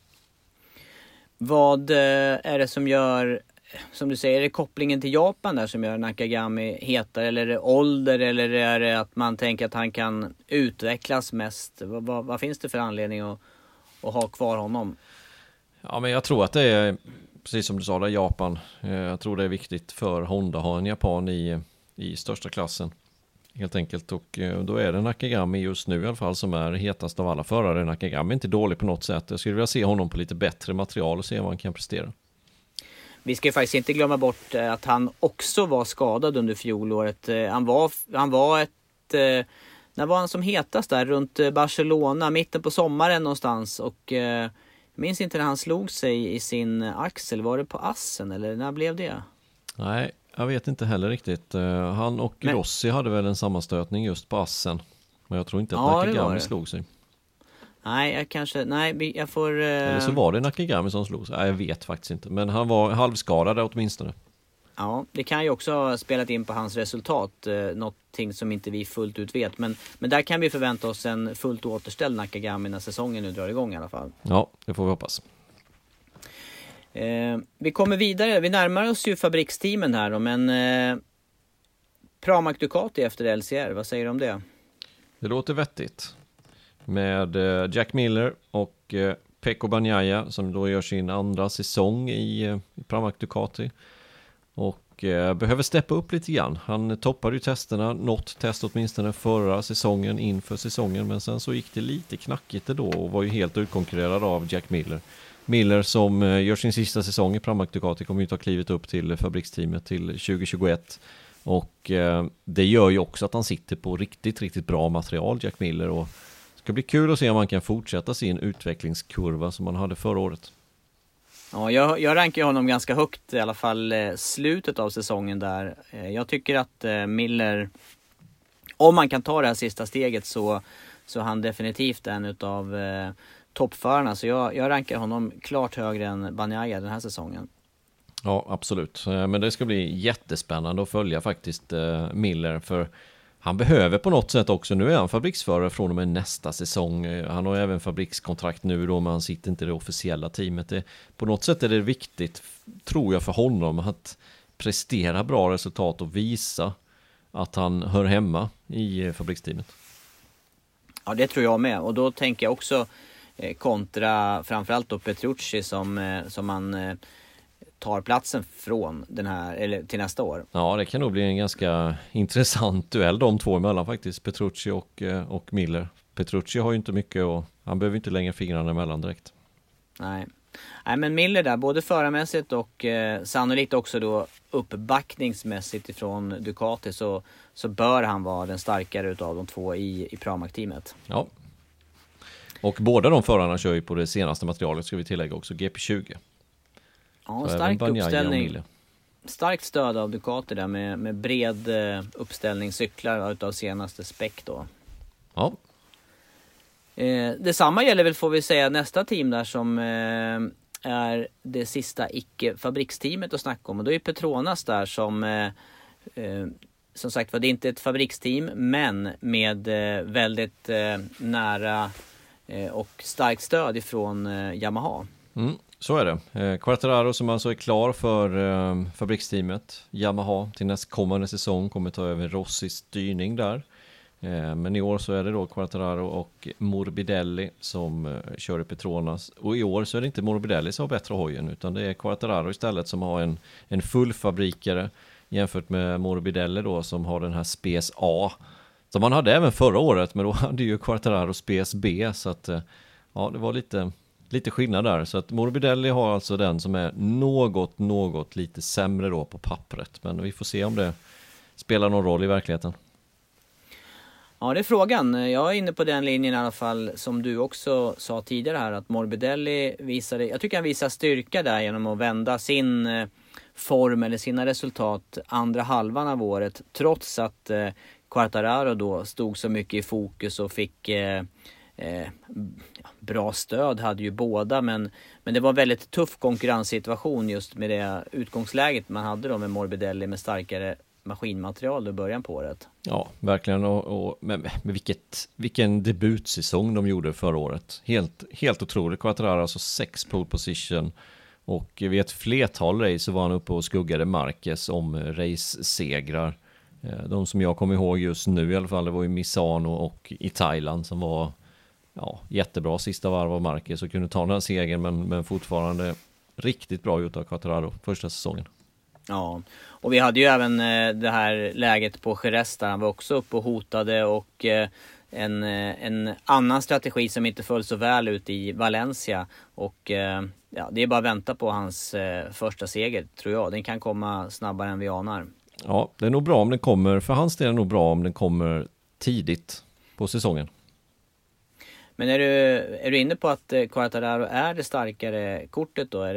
Vad är det som gör, som du säger, är det kopplingen till Japan där som gör Nakagami hetare, eller är det ålder, eller är det att man tänker att han kan utvecklas mest? Vad finns det för anledning att ha kvar honom? Ja, men jag tror att det är, precis som du sa där, Japan. Jag tror det är viktigt för Honda att ha en japan i största klassen. Helt enkelt, och då är det Nakagami just nu i alla fall som är hetast av alla förare. Nakagami är inte dålig på något sätt. Jag skulle vilja se honom på lite bättre material och se vad han kan prestera. Vi ska ju faktiskt inte glömma bort att han också var skadad under fjolåret. Han var när var han som hetast där? Runt Barcelona, mitten på sommaren någonstans. Och jag minns inte när han slog sig i sin axel. Var det på Assen, eller när blev det? Nej, jag vet inte heller riktigt. Han och Rossi hade väl en sammanstötning just på Assen. Men jag tror inte att Nakagami slog sig. Nej, jag får... Eller så var det Nakagami som slog sig. Jag vet faktiskt inte. Men han var halvskadad åtminstone. Ja, det kan ju också ha spelat in på hans resultat. Någonting som inte vi fullt ut vet. Men där kan vi förvänta oss en fullt återställd Nakagami när säsongen nu drar igång i alla fall. Ja, det får vi hoppas. Vi kommer vidare. Vi närmar oss ju fabriksteamen här då, men Pramac Ducati efter LCR, vad säger du om det? Det låter vettigt. Med Jack Miller och Pecco Bagnaia som då gör sin andra säsong i Pramac Ducati. Och behöver steppa upp lite grann. Han toppade ju testerna, något test åtminstone förra säsongen inför säsongen. Men sen så gick det lite knackigt då och var ju helt utkonkurrerad av Jack Miller. Miller som gör sin sista säsong i Pramac Ducati kommer ju ta klivet upp till fabriksteamet till 2021. Och det gör ju också att han sitter på riktigt, riktigt bra material, Jack Miller. Och det ska bli kul att se om han kan fortsätta sin utvecklingskurva som han hade förra året. Ja, jag rankar honom ganska högt, i alla fall slutet av säsongen där. Jag tycker att Miller, om man kan ta det här sista steget, så är han definitivt en utav toppförarna. Så jag rankar honom klart högre än Bagnaia den här säsongen. Ja, absolut. Men det ska bli jättespännande att följa faktiskt Miller, för han behöver på något sätt också, nu är han fabriksförare från och med nästa säsong. Han har även fabrikskontrakt nu då, men han sitter inte i det officiella teamet. På något sätt är det viktigt, tror jag, för honom att prestera bra resultat och visa att han hör hemma i fabriksteamet. Ja, det tror jag med. Och då tänker jag också kontra framförallt då Petrucci som man tar platsen från den här, eller till nästa år. Ja, det kan nog bli en ganska intressant duell de två emellan faktiskt, Petrucci och Miller. Petrucci har ju inte mycket och han behöver inte längre fingrarna emellan direkt. Nej, men Miller där, både förarmässigt och sannolikt också då uppbackningsmässigt ifrån Ducati, så bör han vara den starkare utav de två i Pramac-teamet. Ja. Och båda de förarna kör ju på det senaste materialet, ska vi tillägga också, GP20. Ja, stark uppställning. Starkt stöd av Ducati där med bred uppställning cyklar utav senaste spec då. Ja. Detsamma gäller väl, får vi säga, nästa team där som är det sista icke-fabriksteamet att snacka om. Och då är Petronas där som sagt var, det är inte ett fabriksteam, men med väldigt nära och starkt stöd ifrån Yamaha. Så är det. Quartararo som alltså är klar för fabriksteamet Yamaha till nästkommande säsong kommer ta över Rossis styrning där. Men i år så är det då Quartararo och Morbidelli som kör i Petronas. Och i år så är det inte Morbidelli som har bättre hojen, utan det är Quartararo istället som har en fullfabrikare jämfört med Morbidelli då som har den här Spes A. Som man hade även förra året, men då hade ju Quartararo Spes B, så att ja, det var lite skillnad där. Så att Morbidelli har alltså den som är något lite sämre då på pappret. Men vi får se om det spelar någon roll i verkligheten. Ja, det är frågan. Jag är inne på den linjen i alla fall, som du också sa tidigare här, att Morbidelli jag tycker han visar styrka där genom att vända sin form eller sina resultat andra halvan av året, trots att Quartararo då stod så mycket i fokus och fick bra stöd hade ju båda, men det var en väldigt tuff konkurrenssituation just med det utgångsläget man hade då med Morbidelli med starkare maskinmaterial i början på året. Ja, verkligen, och med vilken debutsäsong de gjorde förra året. Helt otroligt. Quartararo alltså 6 pole position, och vid ett flertal race så var han uppe och skuggade Marquez om race-segrar. De som jag kommer ihåg just nu i alla fall, det var ju Misano och i Thailand som var jättebra sista varv av Marquez och kunde ta den här segern, men fortfarande riktigt bra gjort av Quartararo första säsongen. Ja, och vi hade ju även det här läget på Jerez där han var också uppe och hotade, och en annan strategi som inte föll så väl ut i Valencia, och det är bara att vänta på hans första seger, tror jag. Den kan komma snabbare än vi anar. Ja, det är nog bra om den kommer, för hans del är det nog bra om den kommer tidigt på säsongen. Men är du inne på att Quartararo är det starkare kortet då? Är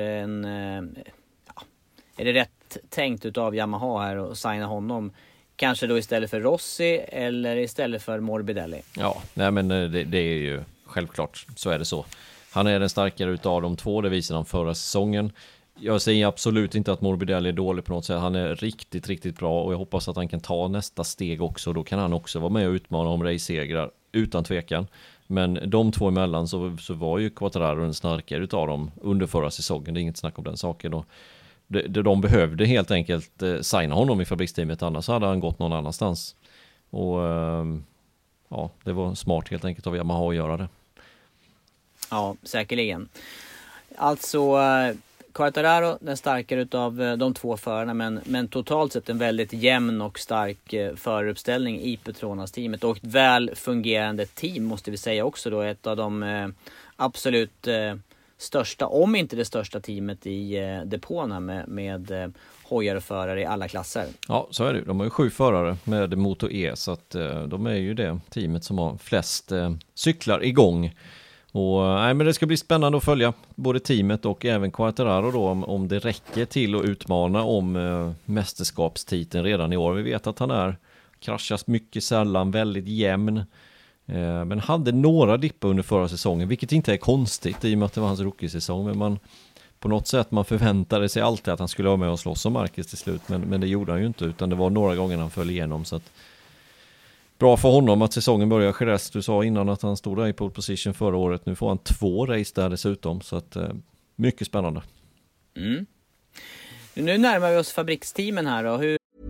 det rätt tänkt utav Yamaha här att signa honom? Kanske då istället för Rossi eller istället för Morbidelli? Ja, nej, men det är ju självklart, så är det så. Han är den starkare utav de två, det visade han förra säsongen. Jag säger absolut inte att Morbidelli är dålig på något sätt. Han är riktigt bra, och jag hoppas att han kan ta nästa steg också. Då kan han också vara med och utmana om race-segrar utan tvekan. Men de två emellan så var ju Quartararo en starkare utav dem under förra säsongen. Det är inget snack om den saken. Och de behövde helt enkelt signa honom i fabriksteamet, annars hade han gått någon annanstans. Och det var smart helt enkelt av Yamaha att göra det. Ja, säkerligen. Alltså Quartararo den starkare utav de två förarna, men totalt sett en väldigt jämn och stark föruppställning i Petronas-teamet, och ett väl fungerande team måste vi säga också då. Ett av de absolut största, om inte det största teamet i depåerna med hojar och förare i alla klasser. Ja, så är det. De har ju 7 förare med Moto E, så att de är ju det teamet som har flest cyklar igång. Och nej, men det ska bli spännande att följa både teamet och även Quartararo då, om det räcker till att utmana om mästerskapstiteln redan i år. Vi vet att han kraschas mycket sällan, väldigt jämn. Men hade några dippar under förra säsongen, vilket inte är konstigt i och med att det var hans rookie-säsong. Men på något sätt man förväntade sig alltid att han skulle vara med och slåss om Marquez till slut. Men det gjorde han ju inte, utan det var några gånger han föll igenom. Så att, bra för honom att säsongen börjar. Jerez, du sa innan att han stod där i pole position förra året. Nu får han 2 race där dessutom. Så att, mycket spännande. Mm. Nu närmar vi oss fabriksteamen här då.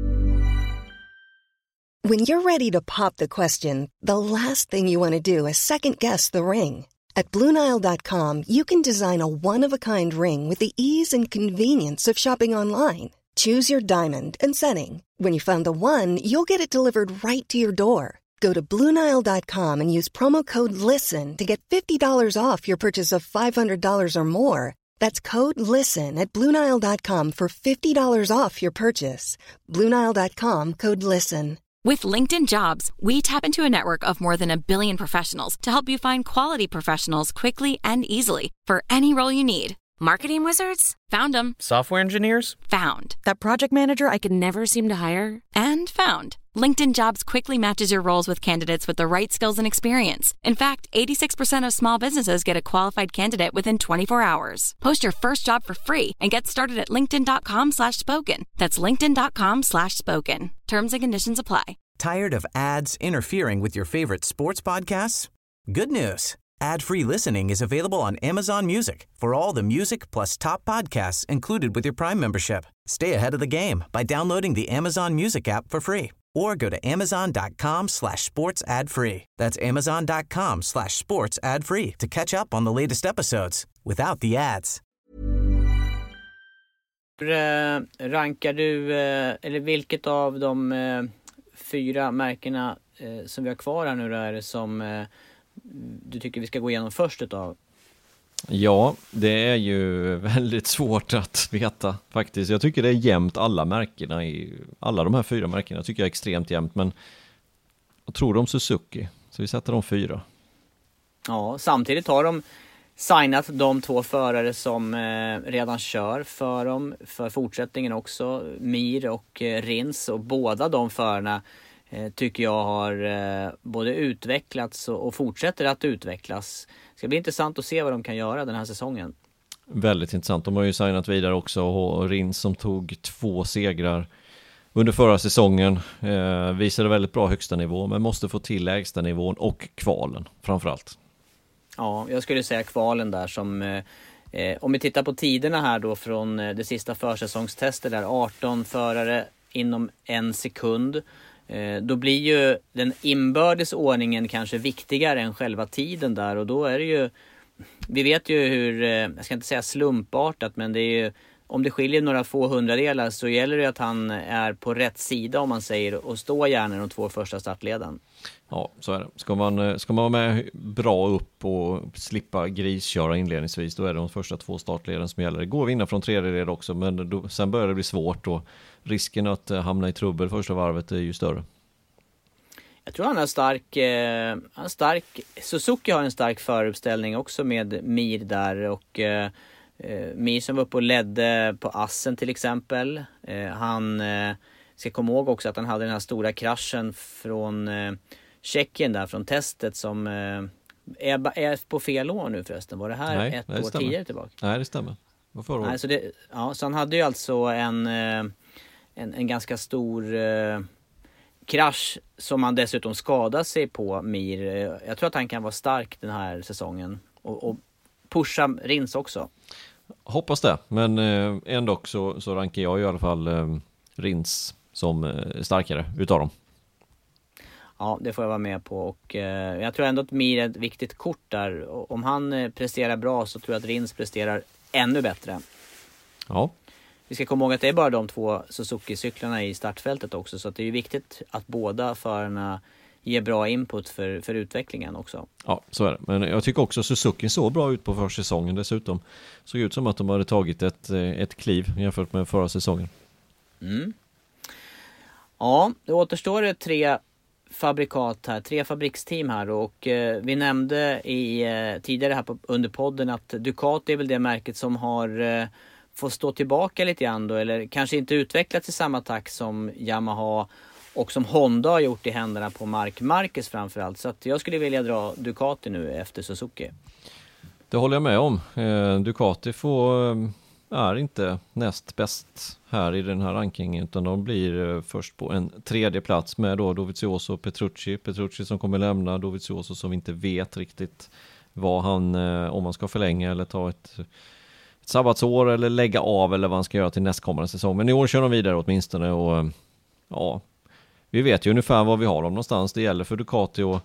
When you're ready to pop the question, the last thing you want to do is second guess the ring. At BlueNile.com you can design a one-of-a-kind ring with the ease and convenience of shopping online. Choose your diamond and setting. When you find the one, you'll get it delivered right to your door. Go to BlueNile.com and use promo code LISTEN to get $50 off your purchase of $500 or more. That's code LISTEN at BlueNile.com for $50 off your purchase. BlueNile.com, code LISTEN. With LinkedIn Jobs, we tap into a network of more than 1 billion professionals to help you find quality professionals quickly and easily for any role you need. Marketing wizards? Found them. Software engineers? Found. That project manager I could never seem to hire? And found. LinkedIn Jobs quickly matches your roles with candidates with the right skills and experience. In fact, 86% of small businesses get a qualified candidate within 24 hours. Post your first job for free and get started at linkedin.com/spoken. That's linkedin.com/spoken. Terms and conditions apply. Tired of ads interfering with your favorite sports podcasts? Good news. Ad-free listening is available on Amazon Music for all the music plus top podcasts included with your Prime membership. Stay ahead of the game by downloading the Amazon Music app for free or go to amazon.com/sports ad free. That's amazon.com/sports ad free to catch up on the latest episodes without the ads. Rankar du, eller vilket av de 4 märkena som vi har kvar här nu då är det som du tycker vi ska gå igenom först utav? Ja, det är ju väldigt svårt att veta faktiskt. Jag tycker det är jämnt alla märkena alla de här 4 märkena tycker jag är extremt jämnt, men jag tror de Suzuki, så vi sätter de 4. Ja, samtidigt har de signat de 2 förare som redan kör för dem för fortsättningen också, Mir och Rins, och båda de förarna tycker jag har både utvecklats och fortsätter att utvecklas. Det ska bli intressant att se vad de kan göra den här säsongen. Väldigt intressant. De har ju signat vidare också, och Rins som tog 2 segrar under förra säsongen visade väldigt bra högsta nivå, men måste få till lägsta nivån och kvalen framförallt. Ja, jag skulle säga kvalen där som om vi tittar på tiderna här då från det sista försäsongstestet där 18 förare inom 1 sekund. Då blir ju den inbördes ordningen kanske viktigare än själva tiden där, och då är det ju, vi vet ju hur, jag ska inte säga slumpartat, men det är ju, om det skiljer några få hundradelar så gäller det att han är på rätt sida om man säger, och stå gärna i de 2 första startleden. Ja, så är det. Ska man vara med bra upp och slippa grisköra inledningsvis, då är det de första 2 startleden som gäller. Det går att vinna från 3:e led också, men sen börjar det bli svårt, och risken att hamna i trubbel första varvet är ju större. Jag tror han har stark Suzuki har en stark föruppställning också med Mir där, och Mir som var uppe och ledde på Assen till exempel. Han ska komma ihåg också att han hade den här stora kraschen från Tjeckien där, från testet som är på fel år nu förresten. Var det här ett år tidigare tillbaka? Nej, det stämmer. Vad förra året? Så han hade ju alltså en ganska stor krasch som han dessutom skadade sig på, Mir. Jag tror att han kan vara stark den här säsongen och pusha Rins också. Hoppas det, men ändå så rankar jag i alla fall Rins som starkare utav dem. Ja, det får jag vara med på, och jag tror ändå att Mir är ett viktigt kort där. Om han presterar bra så tror jag att Rins presterar ännu bättre. Ja. Vi ska komma ihåg att det är bara de 2 Suzuki-cyklarna i startfältet också, så att det är ju viktigt att båda förarna ger bra input för utvecklingen också. Ja, så är det. Men jag tycker också Suzuki såg bra ut på försäsongen dessutom. Såg ut som att de hade tagit ett kliv jämfört med förra säsongen. Mm. Ja, det återstår 3 fabrikat här, 3 fabriksteam här, och vi nämnde tidigare här under podden att Ducati är väl det märket som har fått stå tillbaka lite grann då, eller kanske inte utvecklats i samma takt som Yamaha och som Honda har gjort i händerna på Marc Marquez framförallt. Så att jag skulle vilja dra Ducati nu efter Suzuki. Det håller jag med om. Ducati är inte näst bäst här i den här rankingen, utan de blir först på en 3:e plats med då Dovizioso och Petrucci som kommer lämna, Dovizioso som vi inte vet riktigt vad han, om han ska förlänga eller ta ett sabbatsår eller lägga av eller vad han ska göra till nästkommande säsong. Men i år kör de vidare åtminstone, och ja, vi vet ju ungefär var vi har dem någonstans. Det gäller för Ducati att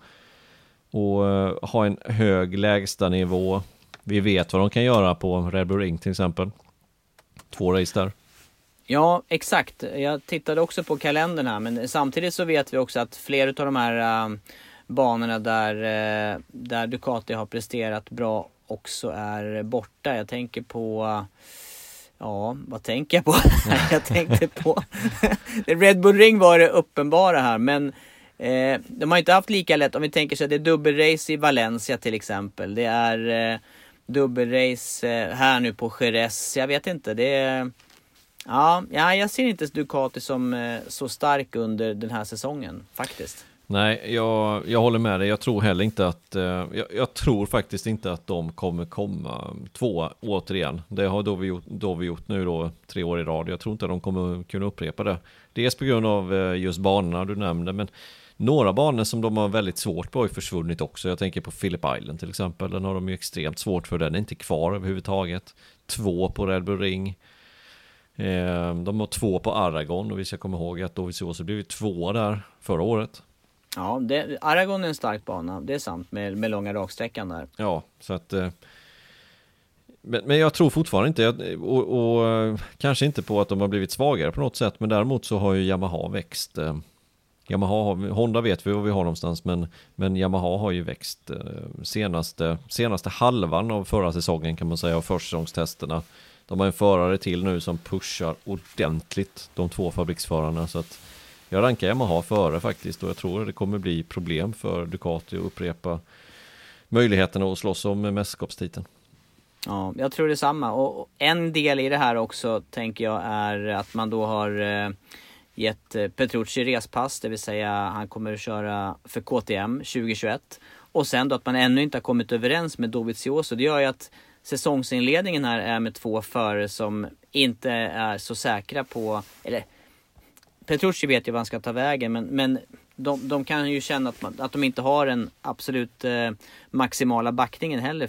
ha en hög lägsta nivå. Vi vet vad de kan göra på Red Bull Ring till exempel. 2 race där. Ja, exakt. Jag tittade också på kalendern här, men samtidigt så vet vi också att flera av de här banorna där Ducati har presterat bra också är borta. Jag tänker på... Ja, vad tänker jag på? Jag tänkte på... Red Bull Ring var det uppenbara här, men de har inte haft lika lätt. Om vi tänker så att det är dubbelrace i Valencia till exempel. Det är dubbelrace här nu på Jerez. Jag vet inte, det är... Ja, jag ser inte Ducati som så stark under den här säsongen, faktiskt. Nej, jag håller med dig. Jag tror heller inte att... Jag tror faktiskt inte att de kommer komma 2 återigen. Det har då vi gjort nu då 3 år i rad. Jag tror inte att de kommer kunna upprepa det. Dels på grund av just banorna du nämnde, men några banor som de har väldigt svårt på har försvunnit också. Jag tänker på Phillip Island till exempel. Den har de ju extremt svårt för. Den är inte kvar överhuvudtaget. 2 på Red Bull Ring. De har 2 på Aragon, och vi ska komma ihåg att Dovizioso blev 2 där förra året. Ja, Aragon är en stark bana, det är sant, med långa raksträckan där. Ja, så att... Men jag tror fortfarande inte, och kanske inte på att de har blivit svagare på något sätt, men däremot så har ju Yamaha växt. Honda vet vi var vi har någonstans, men Yamaha har ju växt senaste halvan av förra säsongen kan man säga, av försäsongstesterna. De har en förare till nu som pushar ordentligt de 2 fabriksförarna, så att jag rankar Yamaha före faktiskt, och jag tror det kommer bli problem för Ducati att upprepa möjligheterna att slåss om mästerskapstiteln. Ja, jag tror det är samma. Och en del i det här också tänker jag är att man då har gett Petrucci respass, det vill säga han kommer att köra för KTM 2021. Och sen då att man ännu inte har kommit överens med Dovizioso. Det gör ju att säsongsinledningen här är med 2 förare som inte är så säkra på... Eller Petrucci vet ju vad han ska ta vägen, men de kan ju känna att de inte har en absolut maximala backningen heller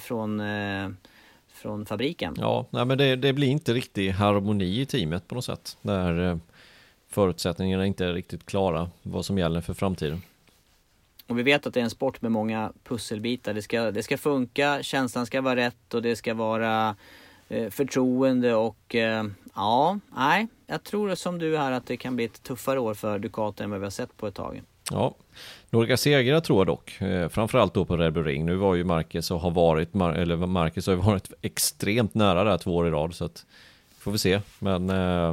från fabriken. Ja, nej, men det blir inte riktigt harmoni i teamet på något sätt. Där förutsättningarna inte är riktigt klara vad som gäller för framtiden. Och vi vet att det är en sport med många pusselbitar. Det ska funka, känslan ska vara rätt och det ska vara förtroende och jag tror som du här att det kan bli ett tuffare år för Ducati än vad vi har sett på ett tag. Ja, några segrar tror jag dock. Framförallt då på Red Bull Ring. Nu var ju Marquez har varit extremt nära där 2 år i rad, så att får vi se. Men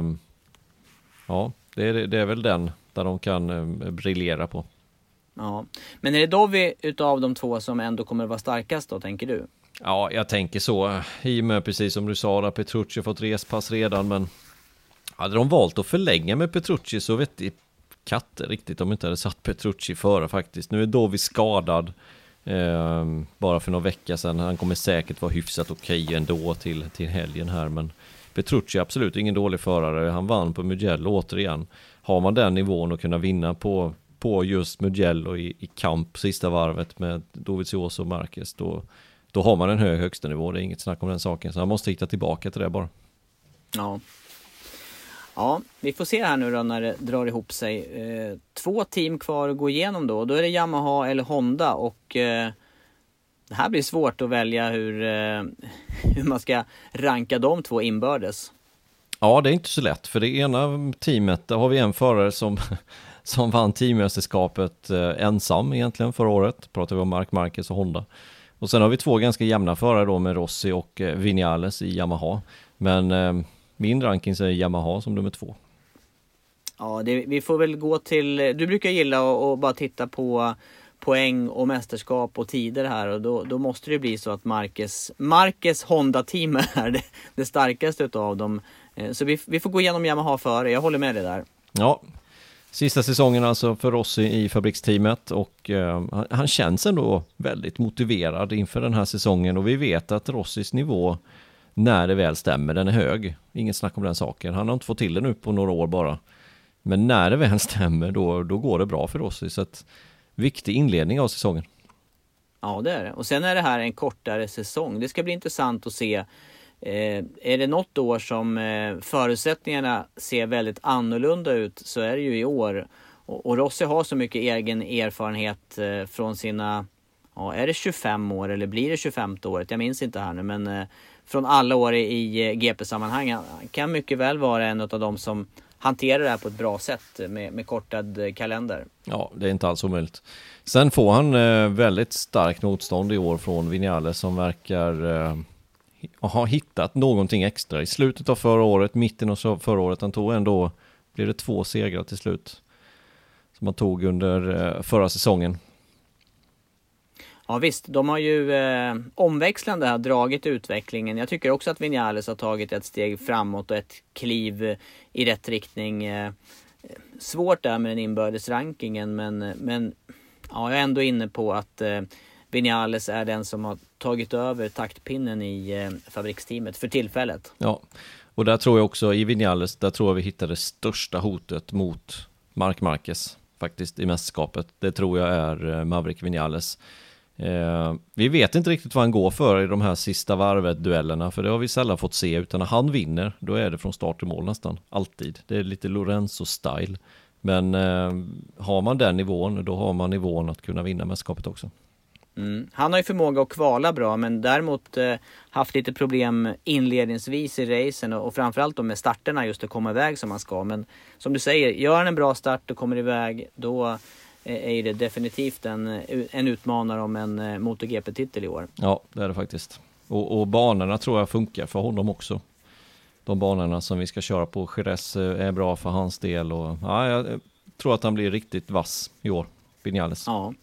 det är väl den där de kan briljera på. Ja, men är det Dovi utav de 2 som ändå kommer att vara starkast då, tänker du? Ja, jag tänker så. I och med precis som du sa, att Petrucci har fått respass redan, men hade de valt att förlänga med Petrucci så vet jag katter riktigt om inte hade satt Petrucci före faktiskt. Nu är Dovi skadad bara för några veckor sedan. Han kommer säkert vara hyfsat okej ändå till helgen här, men Petrucci är absolut ingen dålig förare. Han vann på Mugello återigen. Har man den nivån och kunna vinna på just Mugello i kamp sista varvet med Dovizioso och Marquez, då har man en hög högsta nivå. Det är inget snack om den saken. Så han måste hitta tillbaka till det bara. Ja, vi får se här nu då när det drar ihop sig. 2 team kvar att gå igenom då. Då är det Yamaha eller Honda, och det här blir svårt att välja hur man ska ranka de 2 inbördes. Ja, det är inte så lätt. För det ena teamet, där har vi en förare som vann teammästerskapet ensam egentligen förra året. Pratar vi om Marc Marquez och Honda. Och sen har vi 2 ganska jämna förare då med Rossi och Vinales i Yamaha. Men min ranking säger Yamaha som nummer 2. Ja, vi får väl gå till... Du brukar gilla att bara titta på poäng och mästerskap och tider här. Och då måste det bli så att Marquez Honda-team är det starkaste utav dem. Så vi får gå igenom Yamaha före. Jag håller med dig där. Ja, sista säsongen alltså för Rossi i fabriksteamet. Och han känns ändå väldigt motiverad inför den här säsongen. Och vi vet att Rossis nivå, när det väl stämmer, den är hög. Inget snack om den saken. Han har inte fått till det nu på några år bara. Men när det väl stämmer, då går det bra för Rossi. Så att viktig inledning av säsongen. Ja, det är det. Och sen är det här en kortare säsong. Det ska bli intressant att se. Är det något år som förutsättningarna ser väldigt annorlunda ut, så är det ju i år. Och Rossi har så mycket egen erfarenhet från sina... Ja, är det 25 år eller blir det 25 året? Jag minns inte här nu, men från alla år i GP-sammanhang. Han kan mycket väl vara en av dem som hanterar det här på ett bra sätt med kortad kalender. Ja, det är inte alls omöjligt. Sen får han väldigt starkt motstånd i år från Viñales som verkar ha hittat någonting extra i slutet av förra året, mitten av förra året. Han tog ändå, blev det 2 segrar till slut som han tog under förra säsongen. Ja visst, de har ju omväxlande här dragit utvecklingen. Jag tycker också att Viñales har tagit ett steg framåt och ett kliv i rätt riktning. Svårt där med den inbördes rankingen, men ja, jag är ändå inne på att Viñales är den som har tagit över taktpinnen i fabriksteamet för tillfället. Ja, och där tror jag också i Viñales, där tror jag vi hittar det största hotet mot Marc Marquez faktiskt i mästerskapet. Det tror jag är Maverick Viñales. Vi vet inte riktigt vad han går för i de här sista varvet-duellerna, för det har vi sällan fått se, utan när han vinner, då är det från start till mål nästan, alltid. Det är lite Lorenzo-style, men har man den nivån, då har man nivån att kunna vinna mästerskapet också. Han har ju förmåga att kvala bra, men däremot haft lite problem inledningsvis i racen och framförallt då med starterna, just att komma iväg som man ska. Men som du säger, gör han en bra start och kommer iväg, då är det definitivt en utmanare om en MotoGP-titel i år. Ja, det är det faktiskt. Och banorna tror jag funkar för honom också. De banorna som vi ska köra på Jerez är bra för hans del. Och, ja, jag tror att han blir riktigt vass i år, Viñales. Ja.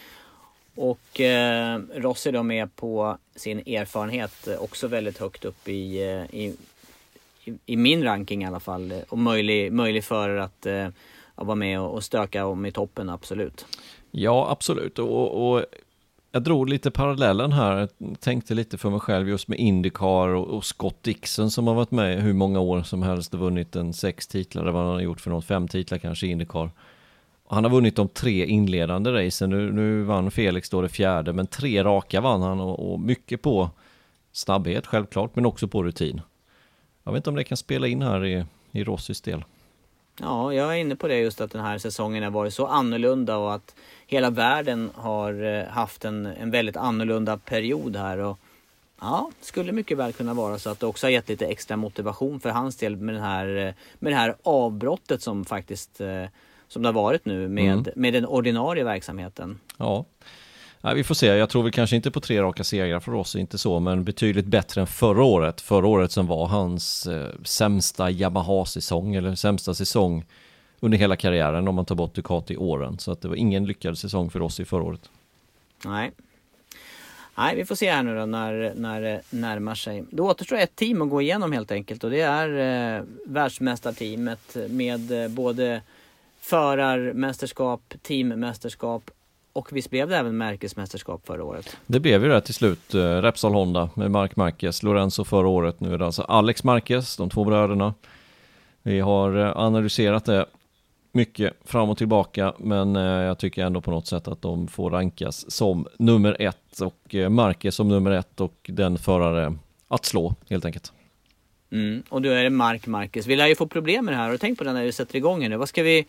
Och Rossi då med på sin erfarenhet också väldigt högt upp i min ranking i alla fall. Och möjlig för att vara med och stöka om i toppen, absolut. Ja, absolut. Och jag drog lite parallellen här. Jag tänkte lite för mig själv just med IndyCar och Scott Dixon som har varit med hur många år som helst och vunnit 6 titlar. Det var han har gjort för någon 5 titlar kanske i IndyCar. Han har vunnit de 3 inledande racen. Nu vann Felix då det 4:e, men 3 raka vann han och mycket på snabbhet självklart, men också på rutin. Jag vet inte om det kan spela in här i Rossis del. Ja, jag är inne på det, just att den här säsongen har varit så annorlunda och att hela världen har haft en väldigt annorlunda period här. Och ja, skulle mycket väl kunna vara så att det också har gett lite extra motivation för hans del med det här avbrottet som faktiskt som det har varit nu med den ordinarie verksamheten. Ja. Nej, vi får se. Jag tror väl kanske inte på 3 raka segrar för oss, inte så, men betydligt bättre än förra året. Förra året som var hans sämsta Yamaha-säsong, eller sämsta säsong under hela karriären om man tar bort Ducati-åren. Så att det var ingen lyckad säsong för oss i förra året. Nej, vi får se här nu då när det närmar sig. Då återstår ett team att gå igenom helt enkelt, och det är världsmästarteamet med både förarmästerskap, teammästerskap, och visst blev det även märkesmästerskap förra året. Det blev ju det till slut. Repsol Honda med Marc Marquez, Lorenzo förra året. Nu är det alltså Alex Marquez, de 2 bröderna. Vi har analyserat det mycket fram och tillbaka, men jag tycker ändå på något sätt att de får rankas som nummer 1 och Marquez som nummer 1 och den förare att slå helt enkelt. Och då är det Marquez. Vi lär ju få problem med det här, och tänk på det när vi sätter igång nu.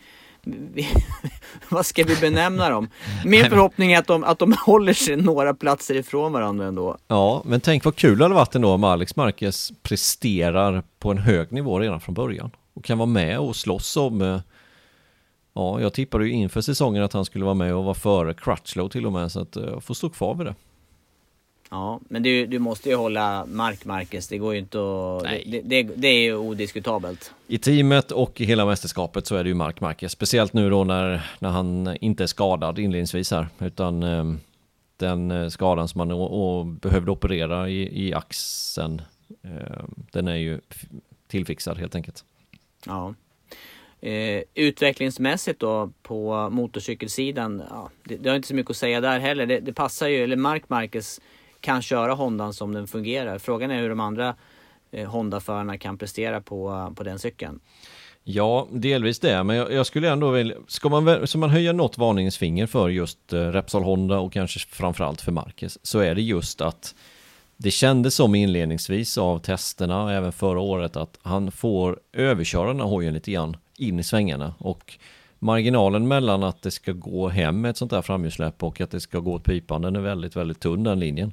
Vad ska vi benämna dem? Min förhoppning är att de håller sig några platser ifrån varandra ändå. Ja, men tänk vad kul det hade varit ändå om Alex Marquez presterar på en hög nivå redan från början och kan vara med och slåss om. Ja, jag tippade ju inför säsongen att han skulle vara med och vara före Crutchlow till och med, så att jag får stå kvar vid det. Ja, men du måste ju hålla Marc Marquez. Det går ju inte att... Det är ju odiskutabelt. I teamet och i hela mästerskapet så är det ju Marc Marquez. Speciellt nu då när han inte är skadad inledningsvis här. Utan den skadan som man behövde operera i axeln, den är ju tillfixad helt enkelt. Ja. Utvecklingsmässigt då på motorcykelsidan, det har inte så mycket att säga där heller. Det passar ju, eller Marc Marquez kan köra Hondan som den fungerar. Frågan är hur de andra Honda-förarna kan prestera på den cykeln. Ja, delvis det, men jag skulle ändå vilja, ska man höja något varningsfinger för just Repsol Honda och kanske framförallt för Marquez, så är det just att det kändes som inledningsvis av testerna även förra året att han får överköra den här hojen lite grann in i svängarna, och marginalen mellan att det ska gå hem med ett sånt där framhjulssläpp och att det ska gå åt pipan, den är väldigt, väldigt tunn, den linjen.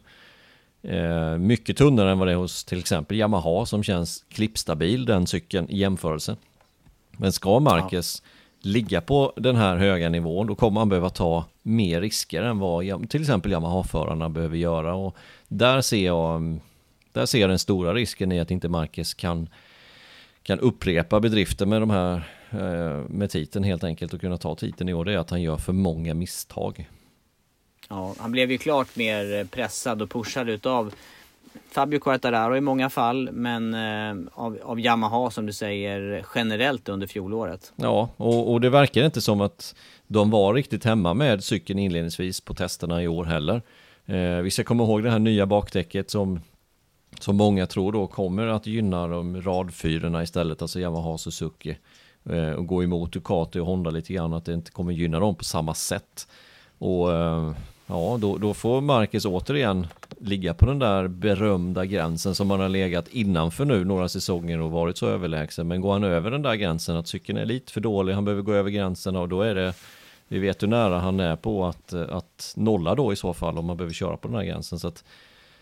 Mycket tunnare än vad det är hos till exempel Yamaha som känns klippstabil, den cykeln i jämförelse. Men ska Marquez ligga på den här höga nivån, då kommer han behöva ta mer risker än vad till exempel Yamaha-förarna behöver göra, och där ser jag den stora risken i att inte Marquez kan upprepa bedriften med de här med titeln helt enkelt och kunna ta titeln i år. Det är att han gör för många misstag. Ja, han blev ju klart mer pressad och pushad utav Fabio Quartararo i många fall, men av Yamaha som du säger generellt under fjolåret. Ja, och det verkar inte som att de var riktigt hemma med cykeln inledningsvis på testerna i år heller. Vi ska komma ihåg det här nya bakdäcket som många tror då kommer att gynna de radfyrorna istället, alltså Yamaha, Suzuki, och gå emot Ducati och Honda lite grann, att det inte kommer gynna dem på samma sätt. Och ja, då får Marquez återigen ligga på den där berömda gränsen som man har legat innanför nu några säsonger och varit så överlägsen. Men går han över den där gränsen att cykeln är lite för dålig, han behöver gå över gränsen, och då är det, vi vet hur nära han är på att nolla då i så fall om man behöver köra på den här gränsen. Så att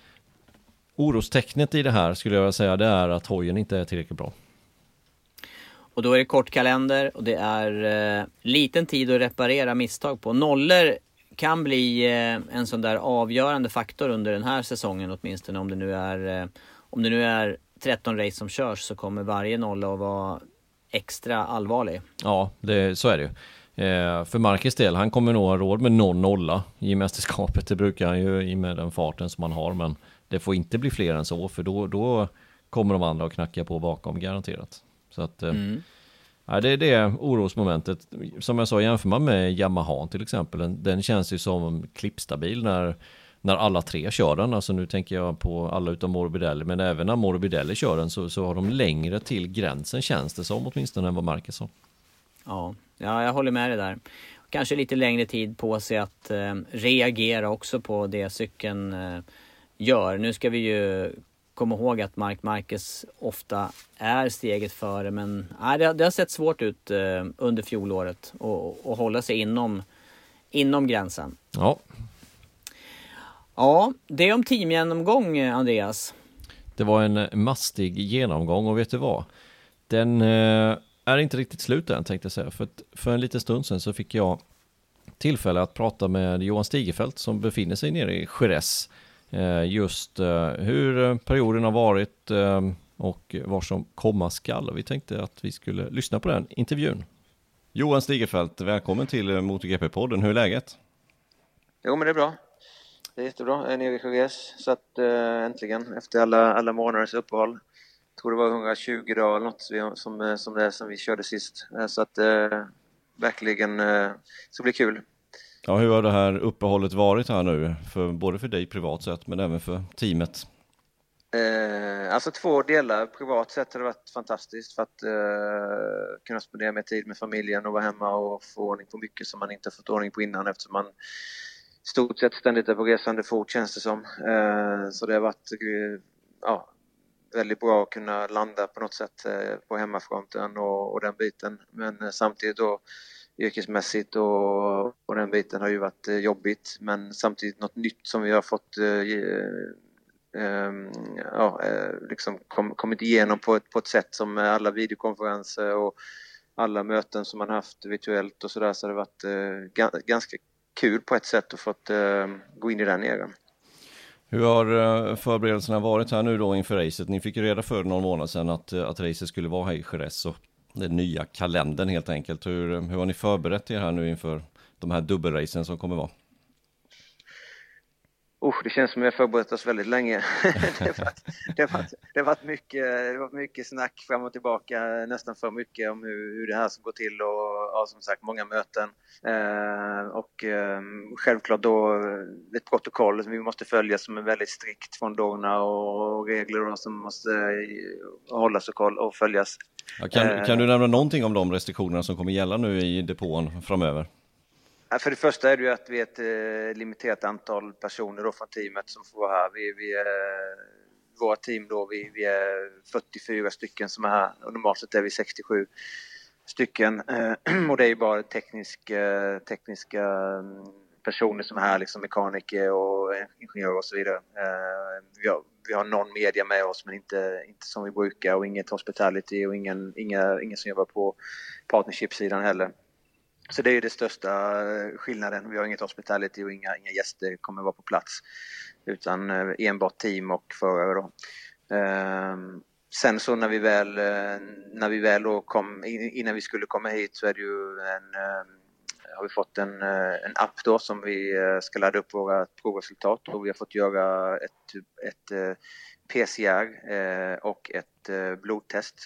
orostecknet i det här skulle jag säga, det är att hojen inte är tillräckligt bra. Och då är det kort kalender och det är liten tid att reparera misstag på. Nollor kan bli en sån där avgörande faktor under den här säsongen åtminstone. Om det nu är 13 race som körs, så kommer varje nolla att vara extra allvarlig. Ja, så är det ju. För Marquez del, han kommer nog ha råd med någon nolla i mästerskapet. Det brukar han ju i med den farten som han har, men det får inte bli fler än så, för då kommer de andra att knacka på bakom garanterat. Så att ja, det är det orosmomentet. Som jag sa, jämför man med Yamaha till exempel, den känns ju som klippstabil när alla tre kör den. Alltså nu tänker jag på alla utom Morbidelli, men även när Morbidelli kör den så har de längre till gränsen, känns det som, åtminstone än vad Marquez har. Ja, jag håller med dig där. Kanske lite längre tid på sig att reagera också på det cykeln gör. Nu ska vi ju komma ihåg att Marc Marquez ofta är steget före, men det har sett svårt ut under fjolåret att hålla sig inom gränsen. Ja, det är om teamgenomgång, Andreas. Det var en mastig genomgång, och vet du vad? Den är inte riktigt slut än, tänkte jag säga. För en liten stund sedan så fick jag tillfälle att prata med Johan Stigerfeldt som befinner sig nere i Jerez. Just hur perioden har varit och vad som komma skall. Vi tänkte att vi skulle lyssna på den intervjun. Johan Stigerfeldt, välkommen till MotoGP-podden. Hur är läget? Jo, men det är bra. Det är jättebra. Jag är nere i Jerez, så att äntligen efter alla månaders uppehåll. Jag tror det var 120 dagar eller något som vi körde sist. Så att verkligen så blir kul. Ja, hur har det här uppehållet varit här nu? Både för dig privat sett, men även för teamet? Alltså 2 delar. Privat sett har det varit fantastiskt för att kunna spendera mer tid med familjen och vara hemma och få ordning på mycket som man inte fått ordning på innan, eftersom man stort sett ständigt är på resande fot, känns det som. Så det har varit väldigt bra att kunna landa på något sätt på hemmafronten och den biten. Men samtidigt då yrkesmässigt och den biten har ju varit jobbigt, men samtidigt något nytt som vi har fått liksom kommit igenom på ett sätt som alla videokonferenser och alla möten som man haft virtuellt och sådär, så det har varit ganska kul på ett sätt att fått gå in i den eran. Hur har förberedelserna varit här nu då inför racet? Ni fick ju reda för någon månad sedan att racet skulle vara här i Jerez, och den nya kalendern helt enkelt. Hur har ni förberett er här nu inför de här dubbelracen som kommer vara? Det känns som vi har förberett oss väldigt länge. det har varit mycket snack fram och tillbaka, nästan för mycket om hur det här ska gå till, och som sagt många möten. Självklart då ett protokoll som vi måste följa som är väldigt strikt från Dorna, och regler då som måste hållas och följas. Ja, kan du nämna någonting om de restriktionerna som kommer gälla nu i depån framöver? För det första är det ju att vi är ett limiterat antal personer då från teamet som får vara här. Våra team då, vi är 44 stycken som är här, och normalt sett är vi 67 stycken. Och det är ju bara tekniska personer som är här, liksom mekaniker och ingenjörer och så vidare. Vi har någon media med oss, men inte som vi brukar, och inget hospitality och ingen som jobbar på partnership-sidan heller. Så det är det största skillnaden. Vi har inget hospitality och inga gäster kommer vara på plats, utan enbart team och förare då. Sen så när vi väl då innan vi skulle komma hit, så är det ju har vi fått en app då som vi ska ladda upp våra provresultat, och vi har fått göra ett PCR och ett blodtest.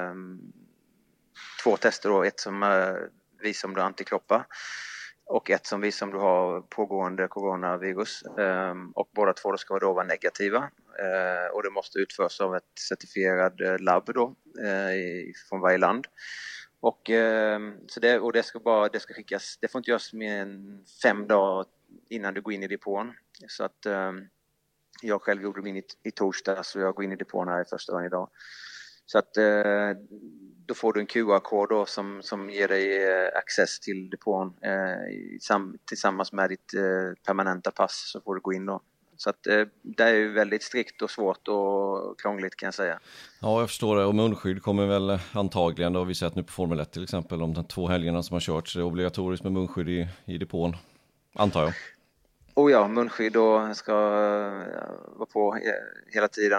2 tester då, ett som visar om du har antikroppar och ett som visar om du har pågående coronavirus, och båda 2 ska då vara negativa, och det måste utföras av ett certifierad labb då från varje land, och det ska skickas. Det får inte göras mer än 5 dagar innan du går in i depån, så att jag själv gjorde min i torsdag, så jag går in i depån här i första dagen idag. Så att då får du en QR-kod då som ger dig access till depån tillsammans med ditt permanenta pass, så får du gå in då. Så att det är ju väldigt strikt och svårt och krångligt, kan jag säga. Ja, jag förstår det. Och munskydd kommer väl antagligen, då har vi sett nu på Formel 1 till exempel, om de 2 helgerna som har kört, så det är obligatoriskt med munskydd i depån, antar jag. Ja, munskydd då ska vara på hela tiden.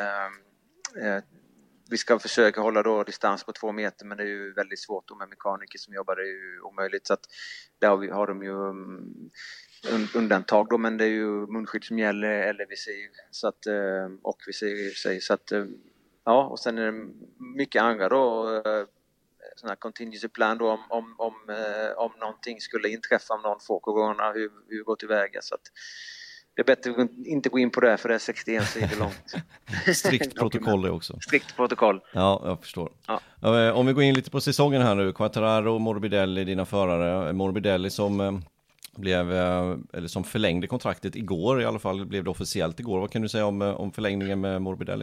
Vi ska försöka hålla då distans på 2 meter, men det är ju väldigt svårt då med mekaniker som jobbar, det är ju omöjligt. Så att där har de ju undantag då, men det är ju munskydd som gäller, eller visir, så att, och visir i sig. Så att, ja, och sen är det mycket andra då, sån här contingency plan då, om någonting skulle inträffa, om någon får corona, hur går tillväga. Så att det är bättre att inte gå in på det, för det är 61 sidor långt. Strikt protokoll det också. Strikt protokoll. Ja, jag förstår. Ja. Om vi går in lite på säsongen här nu. Quartararo och Morbidelli, dina förare. Morbidelli som som förlängde kontraktet igår, i alla fall blev det officiellt igår. Vad kan du säga om förlängningen med Morbidelli?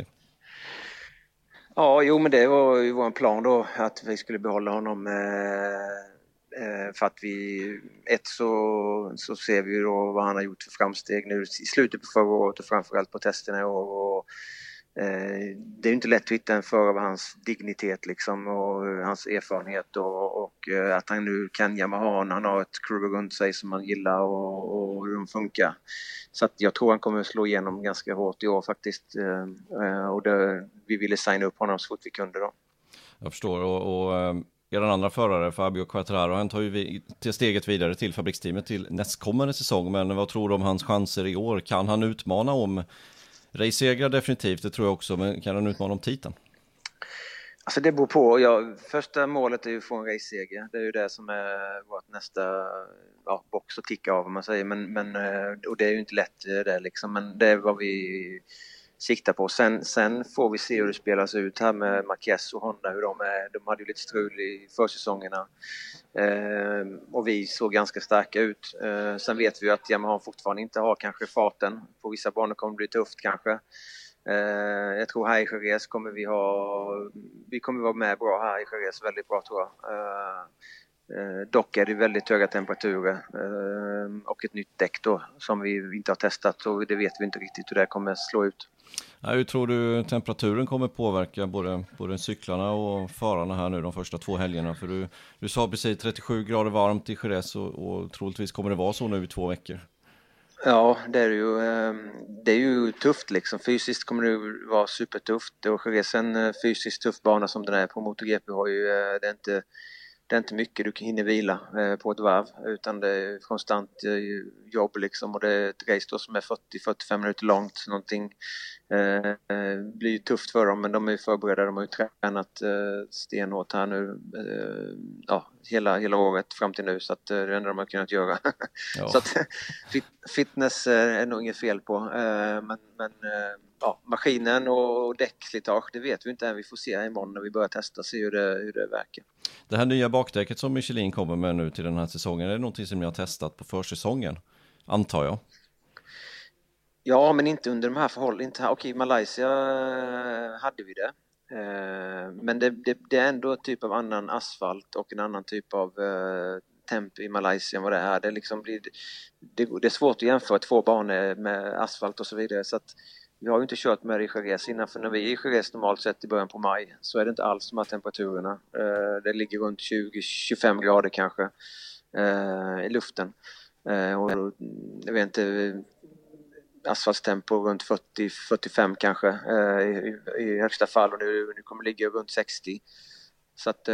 Ja, men det var ju vår plan då, att vi skulle behålla honom, för att så ser vi då vad han har gjort för framsteg nu i slutet på förra året, och framförallt på testerna i år. Det är ju inte lätt att hitta en förare av hans dignitet liksom, och hans erfarenhet, och att han nu kan Yamaha, han har ett crew runt sig som han gillar, och hur de funkar. Så att jag tror han kommer att slå igenom ganska hårt i år faktiskt, och vi ville signa upp honom så fort vi kunde då. Jag förstår, och er andra förare, Fabio Quartararo, han tar ju till steget vidare till fabriksteamet till nästkommande säsong, men vad tror du om hans chanser i år? Kan han utmana om racesegrar? Definitivt, det tror jag också, men kan han utmana om titeln? Alltså det beror på. Första målet är ju att få en raceseger. Det är ju det som är vårt nästa box att ticka av, om man säger. Men, och det är ju inte lätt det liksom, men det är vad vi siktar på. Sen får vi se hur det spelas ut här med Marquez och Honda, hur de är. De hade ju lite strul i försäsongerna. Och vi såg ganska starka ut. Sen vet vi ju att Yamaha fortfarande inte har kanske farten. På vissa banor kommer det bli tufft kanske. Jag tror här i Jerez kommer vi kommer vara med bra här i Jerez, väldigt bra tror jag. Dock är det väldigt höga temperaturer och ett nytt däck då som vi inte har testat, så det vet vi inte riktigt hur det kommer slå ut. Ja, hur tror du temperaturen kommer påverka både cyklarna och förarna här nu de första 2 helgerna? För du sa precis 37 grader varmt i Jerez, och troligtvis kommer det vara så nu i 2 veckor. Ja, det är ju tufft liksom. Fysiskt kommer det vara supertufft och Jerez en fysiskt tuff bana som den är på MotoGP har ju, det är inte mycket du kan hinna vila på ett varv, utan det är konstant jobb liksom, och det är ett race då som är 40-45 minuter långt någonting. Blir ju tufft för dem, men de är ju förberedda, de har ju tränat stenhårt här nu hela året fram till nu, så att det är det enda de har kunnat göra. Ja. Så att fitness är nog inget fel på, men maskinen och däckslitage, det vet vi inte än. Vi får se imorgon när vi börjar testa, se hur det verkar. Det här nya bakdäcket som Michelin kommer med nu till den här säsongen, är det någonting som ni har testat på försäsongen, antar jag? Ja, men inte under de här förhållandena. Okej, Malaysia hade vi det. Men det är ändå typ av annan asfalt och en annan typ av temp i Malaysia än vad det är. Det är svårt att jämföra två banor med asfalt och så vidare. Så att vi har ju inte kört med det i Jerez innan, för när vi är i Jerez normalt sett i början på maj så är det inte alls de här temperaturerna. Det ligger runt 20-25 grader kanske i luften. Och jag vet inte, asfaltstempo runt 40-45 kanske i högsta fall, och nu kommer det ligga runt 60. Så att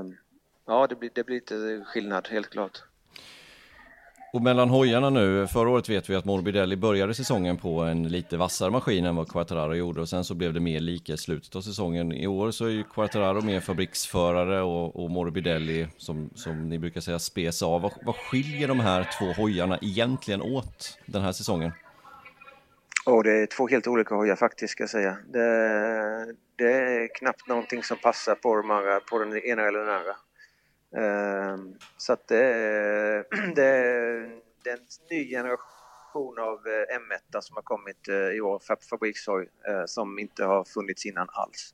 det blir lite skillnad, helt klart. Och mellan hojarna nu, förra året vet vi att Morbidelli började säsongen på en lite vassare maskin än vad Quartararo gjorde, och sen så blev det mer lika i slutet av säsongen. I år så är ju Quartararo mer fabriksförare och Morbidelli som ni brukar säga spes av. Vad skiljer de här två hojarna egentligen åt den här säsongen? Det är två helt olika hojar faktiskt, ska jag säga. Det är knappt någonting som passar på den ena eller den andra. Så att det är en ny generation av M1 som har kommit i år, fabrikshoj, som inte har funnits innan alls.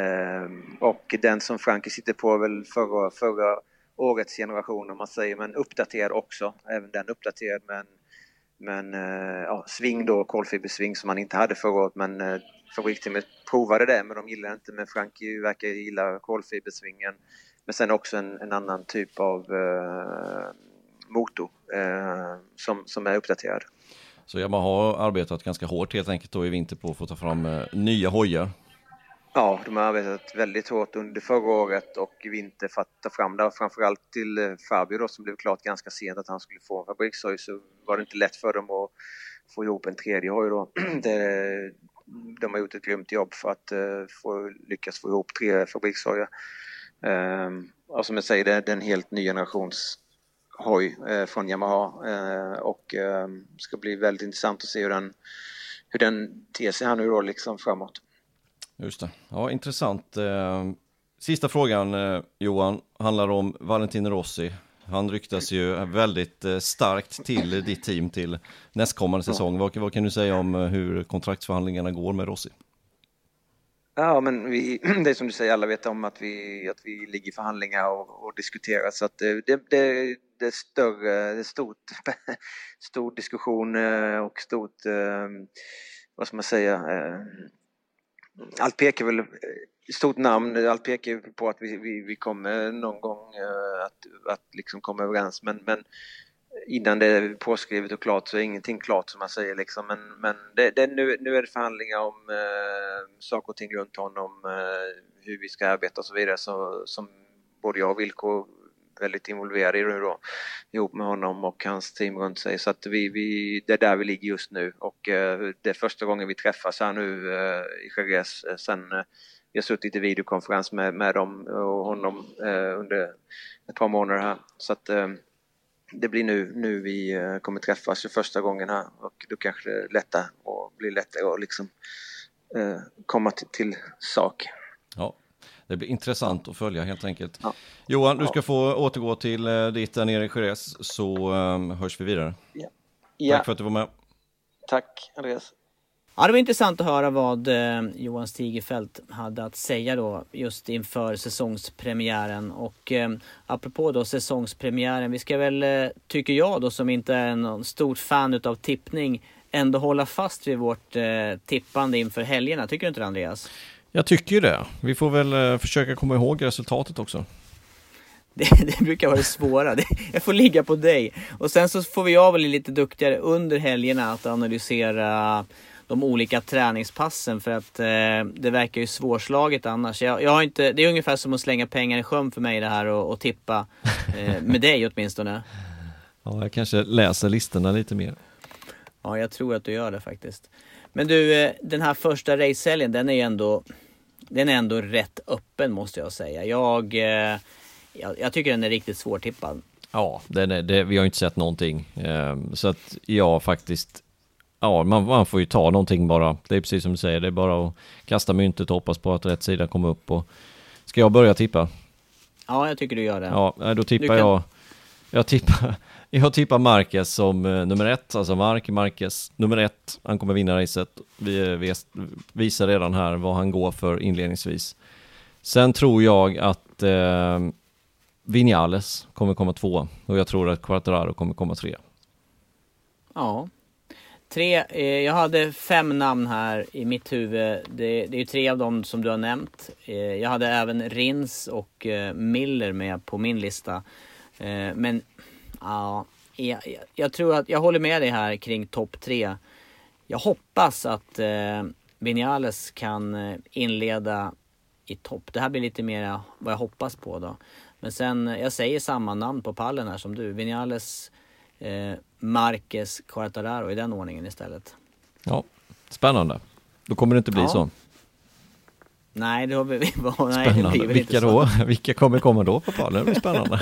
Och den som Frankie sitter på väl förra årets generation, om man säger, men uppdaterad också. Även den uppdaterad, men sving då, kolfibersving som man inte hade förra året, men fabriksteamet provade det, men de gillar inte, men Frankie verkar gilla kolfibersvingen. Men sen också en annan typ av motor som är uppdaterad. Så Yamaha har arbetat ganska hårt helt enkelt då i vinter på att få ta fram nya hojar. Ja, de har arbetat väldigt hårt under förra året och i vinter för att ta fram det. Framförallt till Fabio då, som blev klart ganska sent att han skulle få en fabrikshoj, så var det inte lätt för dem att få ihop en tredje hoj då. De har gjort ett grymt jobb för att lyckas få ihop 3 fabrikshojar. Och som jag säger, det är en helt ny generations hoj från Yamaha, och ska bli väldigt intressant att se hur den ter sig här nu då liksom framåt. Just det. Ja, intressant. Sista frågan, Johan, handlar om Valentino Rossi. Han ryktas ju väldigt starkt till ditt team till nästkommande säsong. Vad kan du säga om hur kontraktsförhandlingarna går med Rossi? Ja, men det är som du säger, alla vet om att vi ligger i förhandlingar och diskuterar, så att det är stor diskussion och stort, vad ska man säga, allt pekar väl, stort namn, allt pekar på att vi kommer någon gång att liksom komma överens, men innan det är påskrivet och klart så är ingenting klart, som man säger liksom. Men nu är det förhandlingar om saker och ting runt honom, hur vi ska arbeta och så vidare, som både jag och Wilco är väldigt involverade i nu då, ihop med honom och hans team runt sig. Så att det är där vi ligger just nu, och det är första gången vi träffas här nu i Jerez sen vi har suttit i videokonferens med dem och honom under ett par månader här. Så att det blir nu vi kommer träffas för första gången här, och då kanske det blir lättare att liksom komma till sak. Ja, det blir intressant att följa helt enkelt. Ja. Johan, du ska få återgå till ditt där nere i Jerez, så hörs vi vidare. Ja. Tack för att du var med. Tack, Andreas. Ja, det var intressant att höra vad Johan Stigerfeldt hade att säga då just inför säsongspremiären. Och apropå då säsongspremiären, vi ska väl, tycker jag då som inte är någon stort fan utav tippning, ändå hålla fast vid vårt tippande inför helgerna. Tycker du inte det, Andreas? Jag tycker det. Vi får väl försöka komma ihåg resultatet också. Det brukar vara det svåra. Jag får ligga på dig. Och sen så får jag bli lite duktigare under helgerna att analysera de olika träningspassen, för att det verkar ju svårslaget annars. Jag har inte, det är ungefär som att slänga pengar i sjön för mig det här och tippa med dig åtminstone. Ja, jag kanske läser listorna lite mer. Ja, jag tror att du gör det faktiskt. Men du, den här första racehelgen, den är ändå rätt öppen måste jag säga. Jag tycker den är riktigt svårtippad. Ja, vi har ju inte sett någonting. Så att jag faktiskt... Ja, man får ju ta någonting bara. Det är precis som du säger. Det är bara att kasta myntet och hoppas på att rätt sida kommer upp. Och ska jag börja tippa? Ja, jag tycker du gör det. Ja, då tippar jag tippar Marquez som nummer 1. Alltså Marquez nummer 1. Han kommer vinna racet. Vi visar redan här vad han går för inledningsvis. Sen tror jag att Viñales kommer komma 2. Och jag tror att Quartararo kommer komma 3. Ja. 3, jag hade 5 namn här i mitt huvud. Det är ju 3 av dem som du har nämnt. Jag hade även Rins och Miller med på min lista. Men ja, jag tror att jag håller med dig här kring topp 3. Jag hoppas att Viñales kan inleda i topp. Det här blir lite mer vad jag hoppas på då. Men sen, jag säger samma namn på pallen här som du. Viñales, Marquez, Quartararo i den ordningen istället. Ja, spännande. Då kommer det inte bli så. Nej, det har vi spännande. Vilka då? Vilka kommer komma då på pallen? Det blir spännande.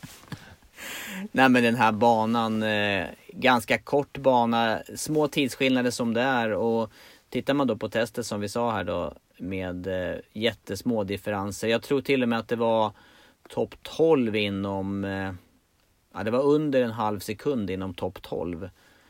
Nej, men den här banan, ganska kort bana, små tidsskillnader som det är, och tittar man då på testet som vi sa här då med jättesmå differenser. Jag tror till och med att det var topp 12 inom det var under en halv sekund inom topp 12.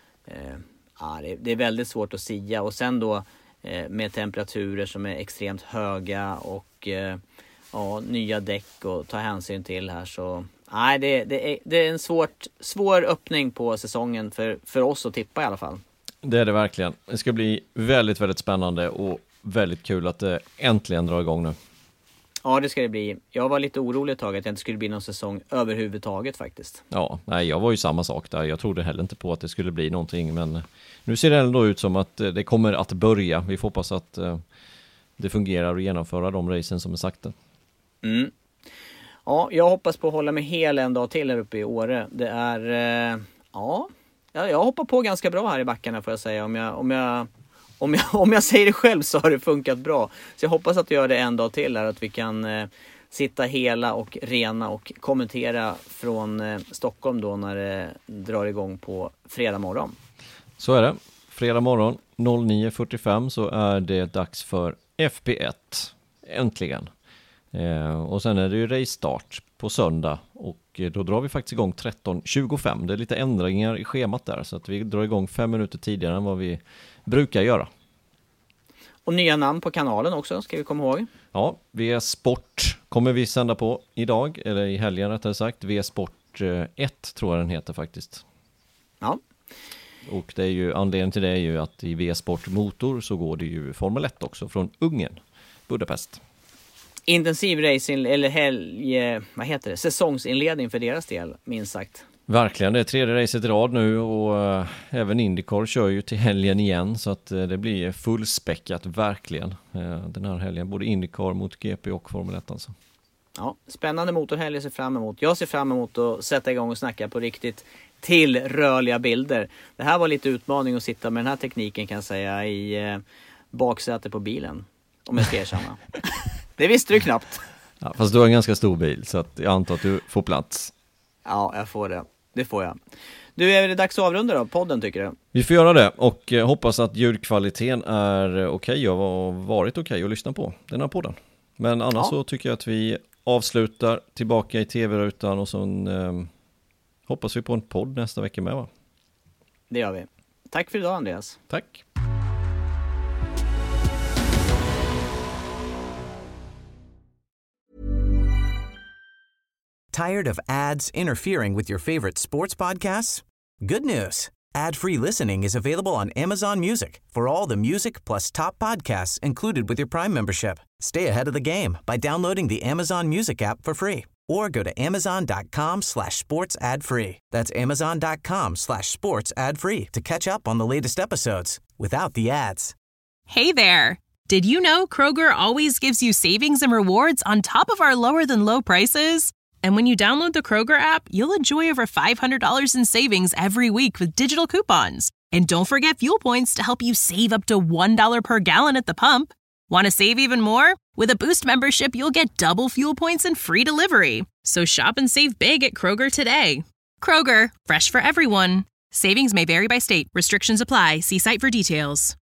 Det är väldigt svårt att sia, och sen då med temperaturer som är extremt höga och nya däck och ta hänsyn till här, så det är en svår öppning på säsongen för oss att tippa i alla fall. Det är det verkligen. Det ska bli väldigt, väldigt spännande och väldigt kul att det äntligen drar igång nu. Ja, det ska det bli. Jag var lite orolig ett tag att det inte skulle bli någon säsong överhuvudtaget faktiskt. Ja, nej, jag var ju samma sak där. Jag trodde heller inte på att det skulle bli någonting, men nu ser det ändå ut som att det kommer att börja. Vi får hoppas att det fungerar och genomföra de racen som är sagda. Mm. Ja, jag hoppas på att hålla mig hel en dag till här uppe i Åre. Det är, jag hoppar på ganska bra här i backarna får jag säga. Om jag säger det själv så har det funkat bra. Så jag hoppas att jag gör det en dag till här, att vi kan sitta hela och rena och kommentera från Stockholm då när det drar igång på fredag morgon. Så är det. Fredag morgon 09.45 så är det dags för FP1. Äntligen. Och sen är det ju race-start på söndag och då drar vi faktiskt igång 13.25. Det är lite ändringar i schemat där, så att vi drar igång 5 minuter tidigare än vad vi brukar göra. Och nya namn på kanalen också, ska vi komma ihåg. Ja, VS Sport kommer vi sända på idag, eller i helgen rättare sagt. VS Sport 1 tror jag den heter faktiskt. Ja. Och det är ju, anledningen till det är ju att i VS Sport Motor så går det ju Formel 1 också från Ungern, Budapest. Intensiv racing eller säsongsinledning för deras del, minst sagt. Verkligen, det är 3:e racet i rad nu och även IndyCar kör ju till helgen igen, så att det blir fullspäckat verkligen den här helgen, både IndyCar mot GP och Formel 1 alltså. Ja, spännande motorhelg jag ser fram emot. Jag ser fram emot att sätta igång och snacka på riktigt till rörliga bilder. Det här var lite utmaning att sitta med den här tekniken kan jag säga i baksätet på bilen, om jag ska erkänna. Det visste du knappt. Ja, fast du har en ganska stor bil så att jag antar att du får plats. Ja, jag får det. Det får jag. Du, är det dags att avrunda då, podden tycker du? Vi får göra det och hoppas att ljudkvaliteten är okej och har varit okej att lyssna på den här podden. Men annars så tycker jag att vi avslutar tillbaka i tv-rutan och så hoppas vi på en podd nästa vecka med, va? Det gör vi. Tack för idag, Andreas. Tack. Tired of ads interfering with your favorite sports podcasts? Good news. Ad-free listening is available on Amazon Music for all the music plus top podcasts included with your Prime membership. Stay ahead of the game by downloading the Amazon Music app for free or go to amazon.com/sports ad free. That's amazon.com/sports ad free to catch up on the latest episodes without the ads. Hey there! Did you know Kroger always gives you savings and rewards on top of our lower than low prices? And when you download the Kroger app, you'll enjoy over $500 in savings every week with digital coupons. And don't forget fuel points to help you save up to $1 per gallon at the pump. Want to save even more? With a Boost membership, you'll get double fuel points and free delivery. So shop and save big at Kroger today. Kroger, fresh for everyone. Savings may vary by state. Restrictions apply. See site for details.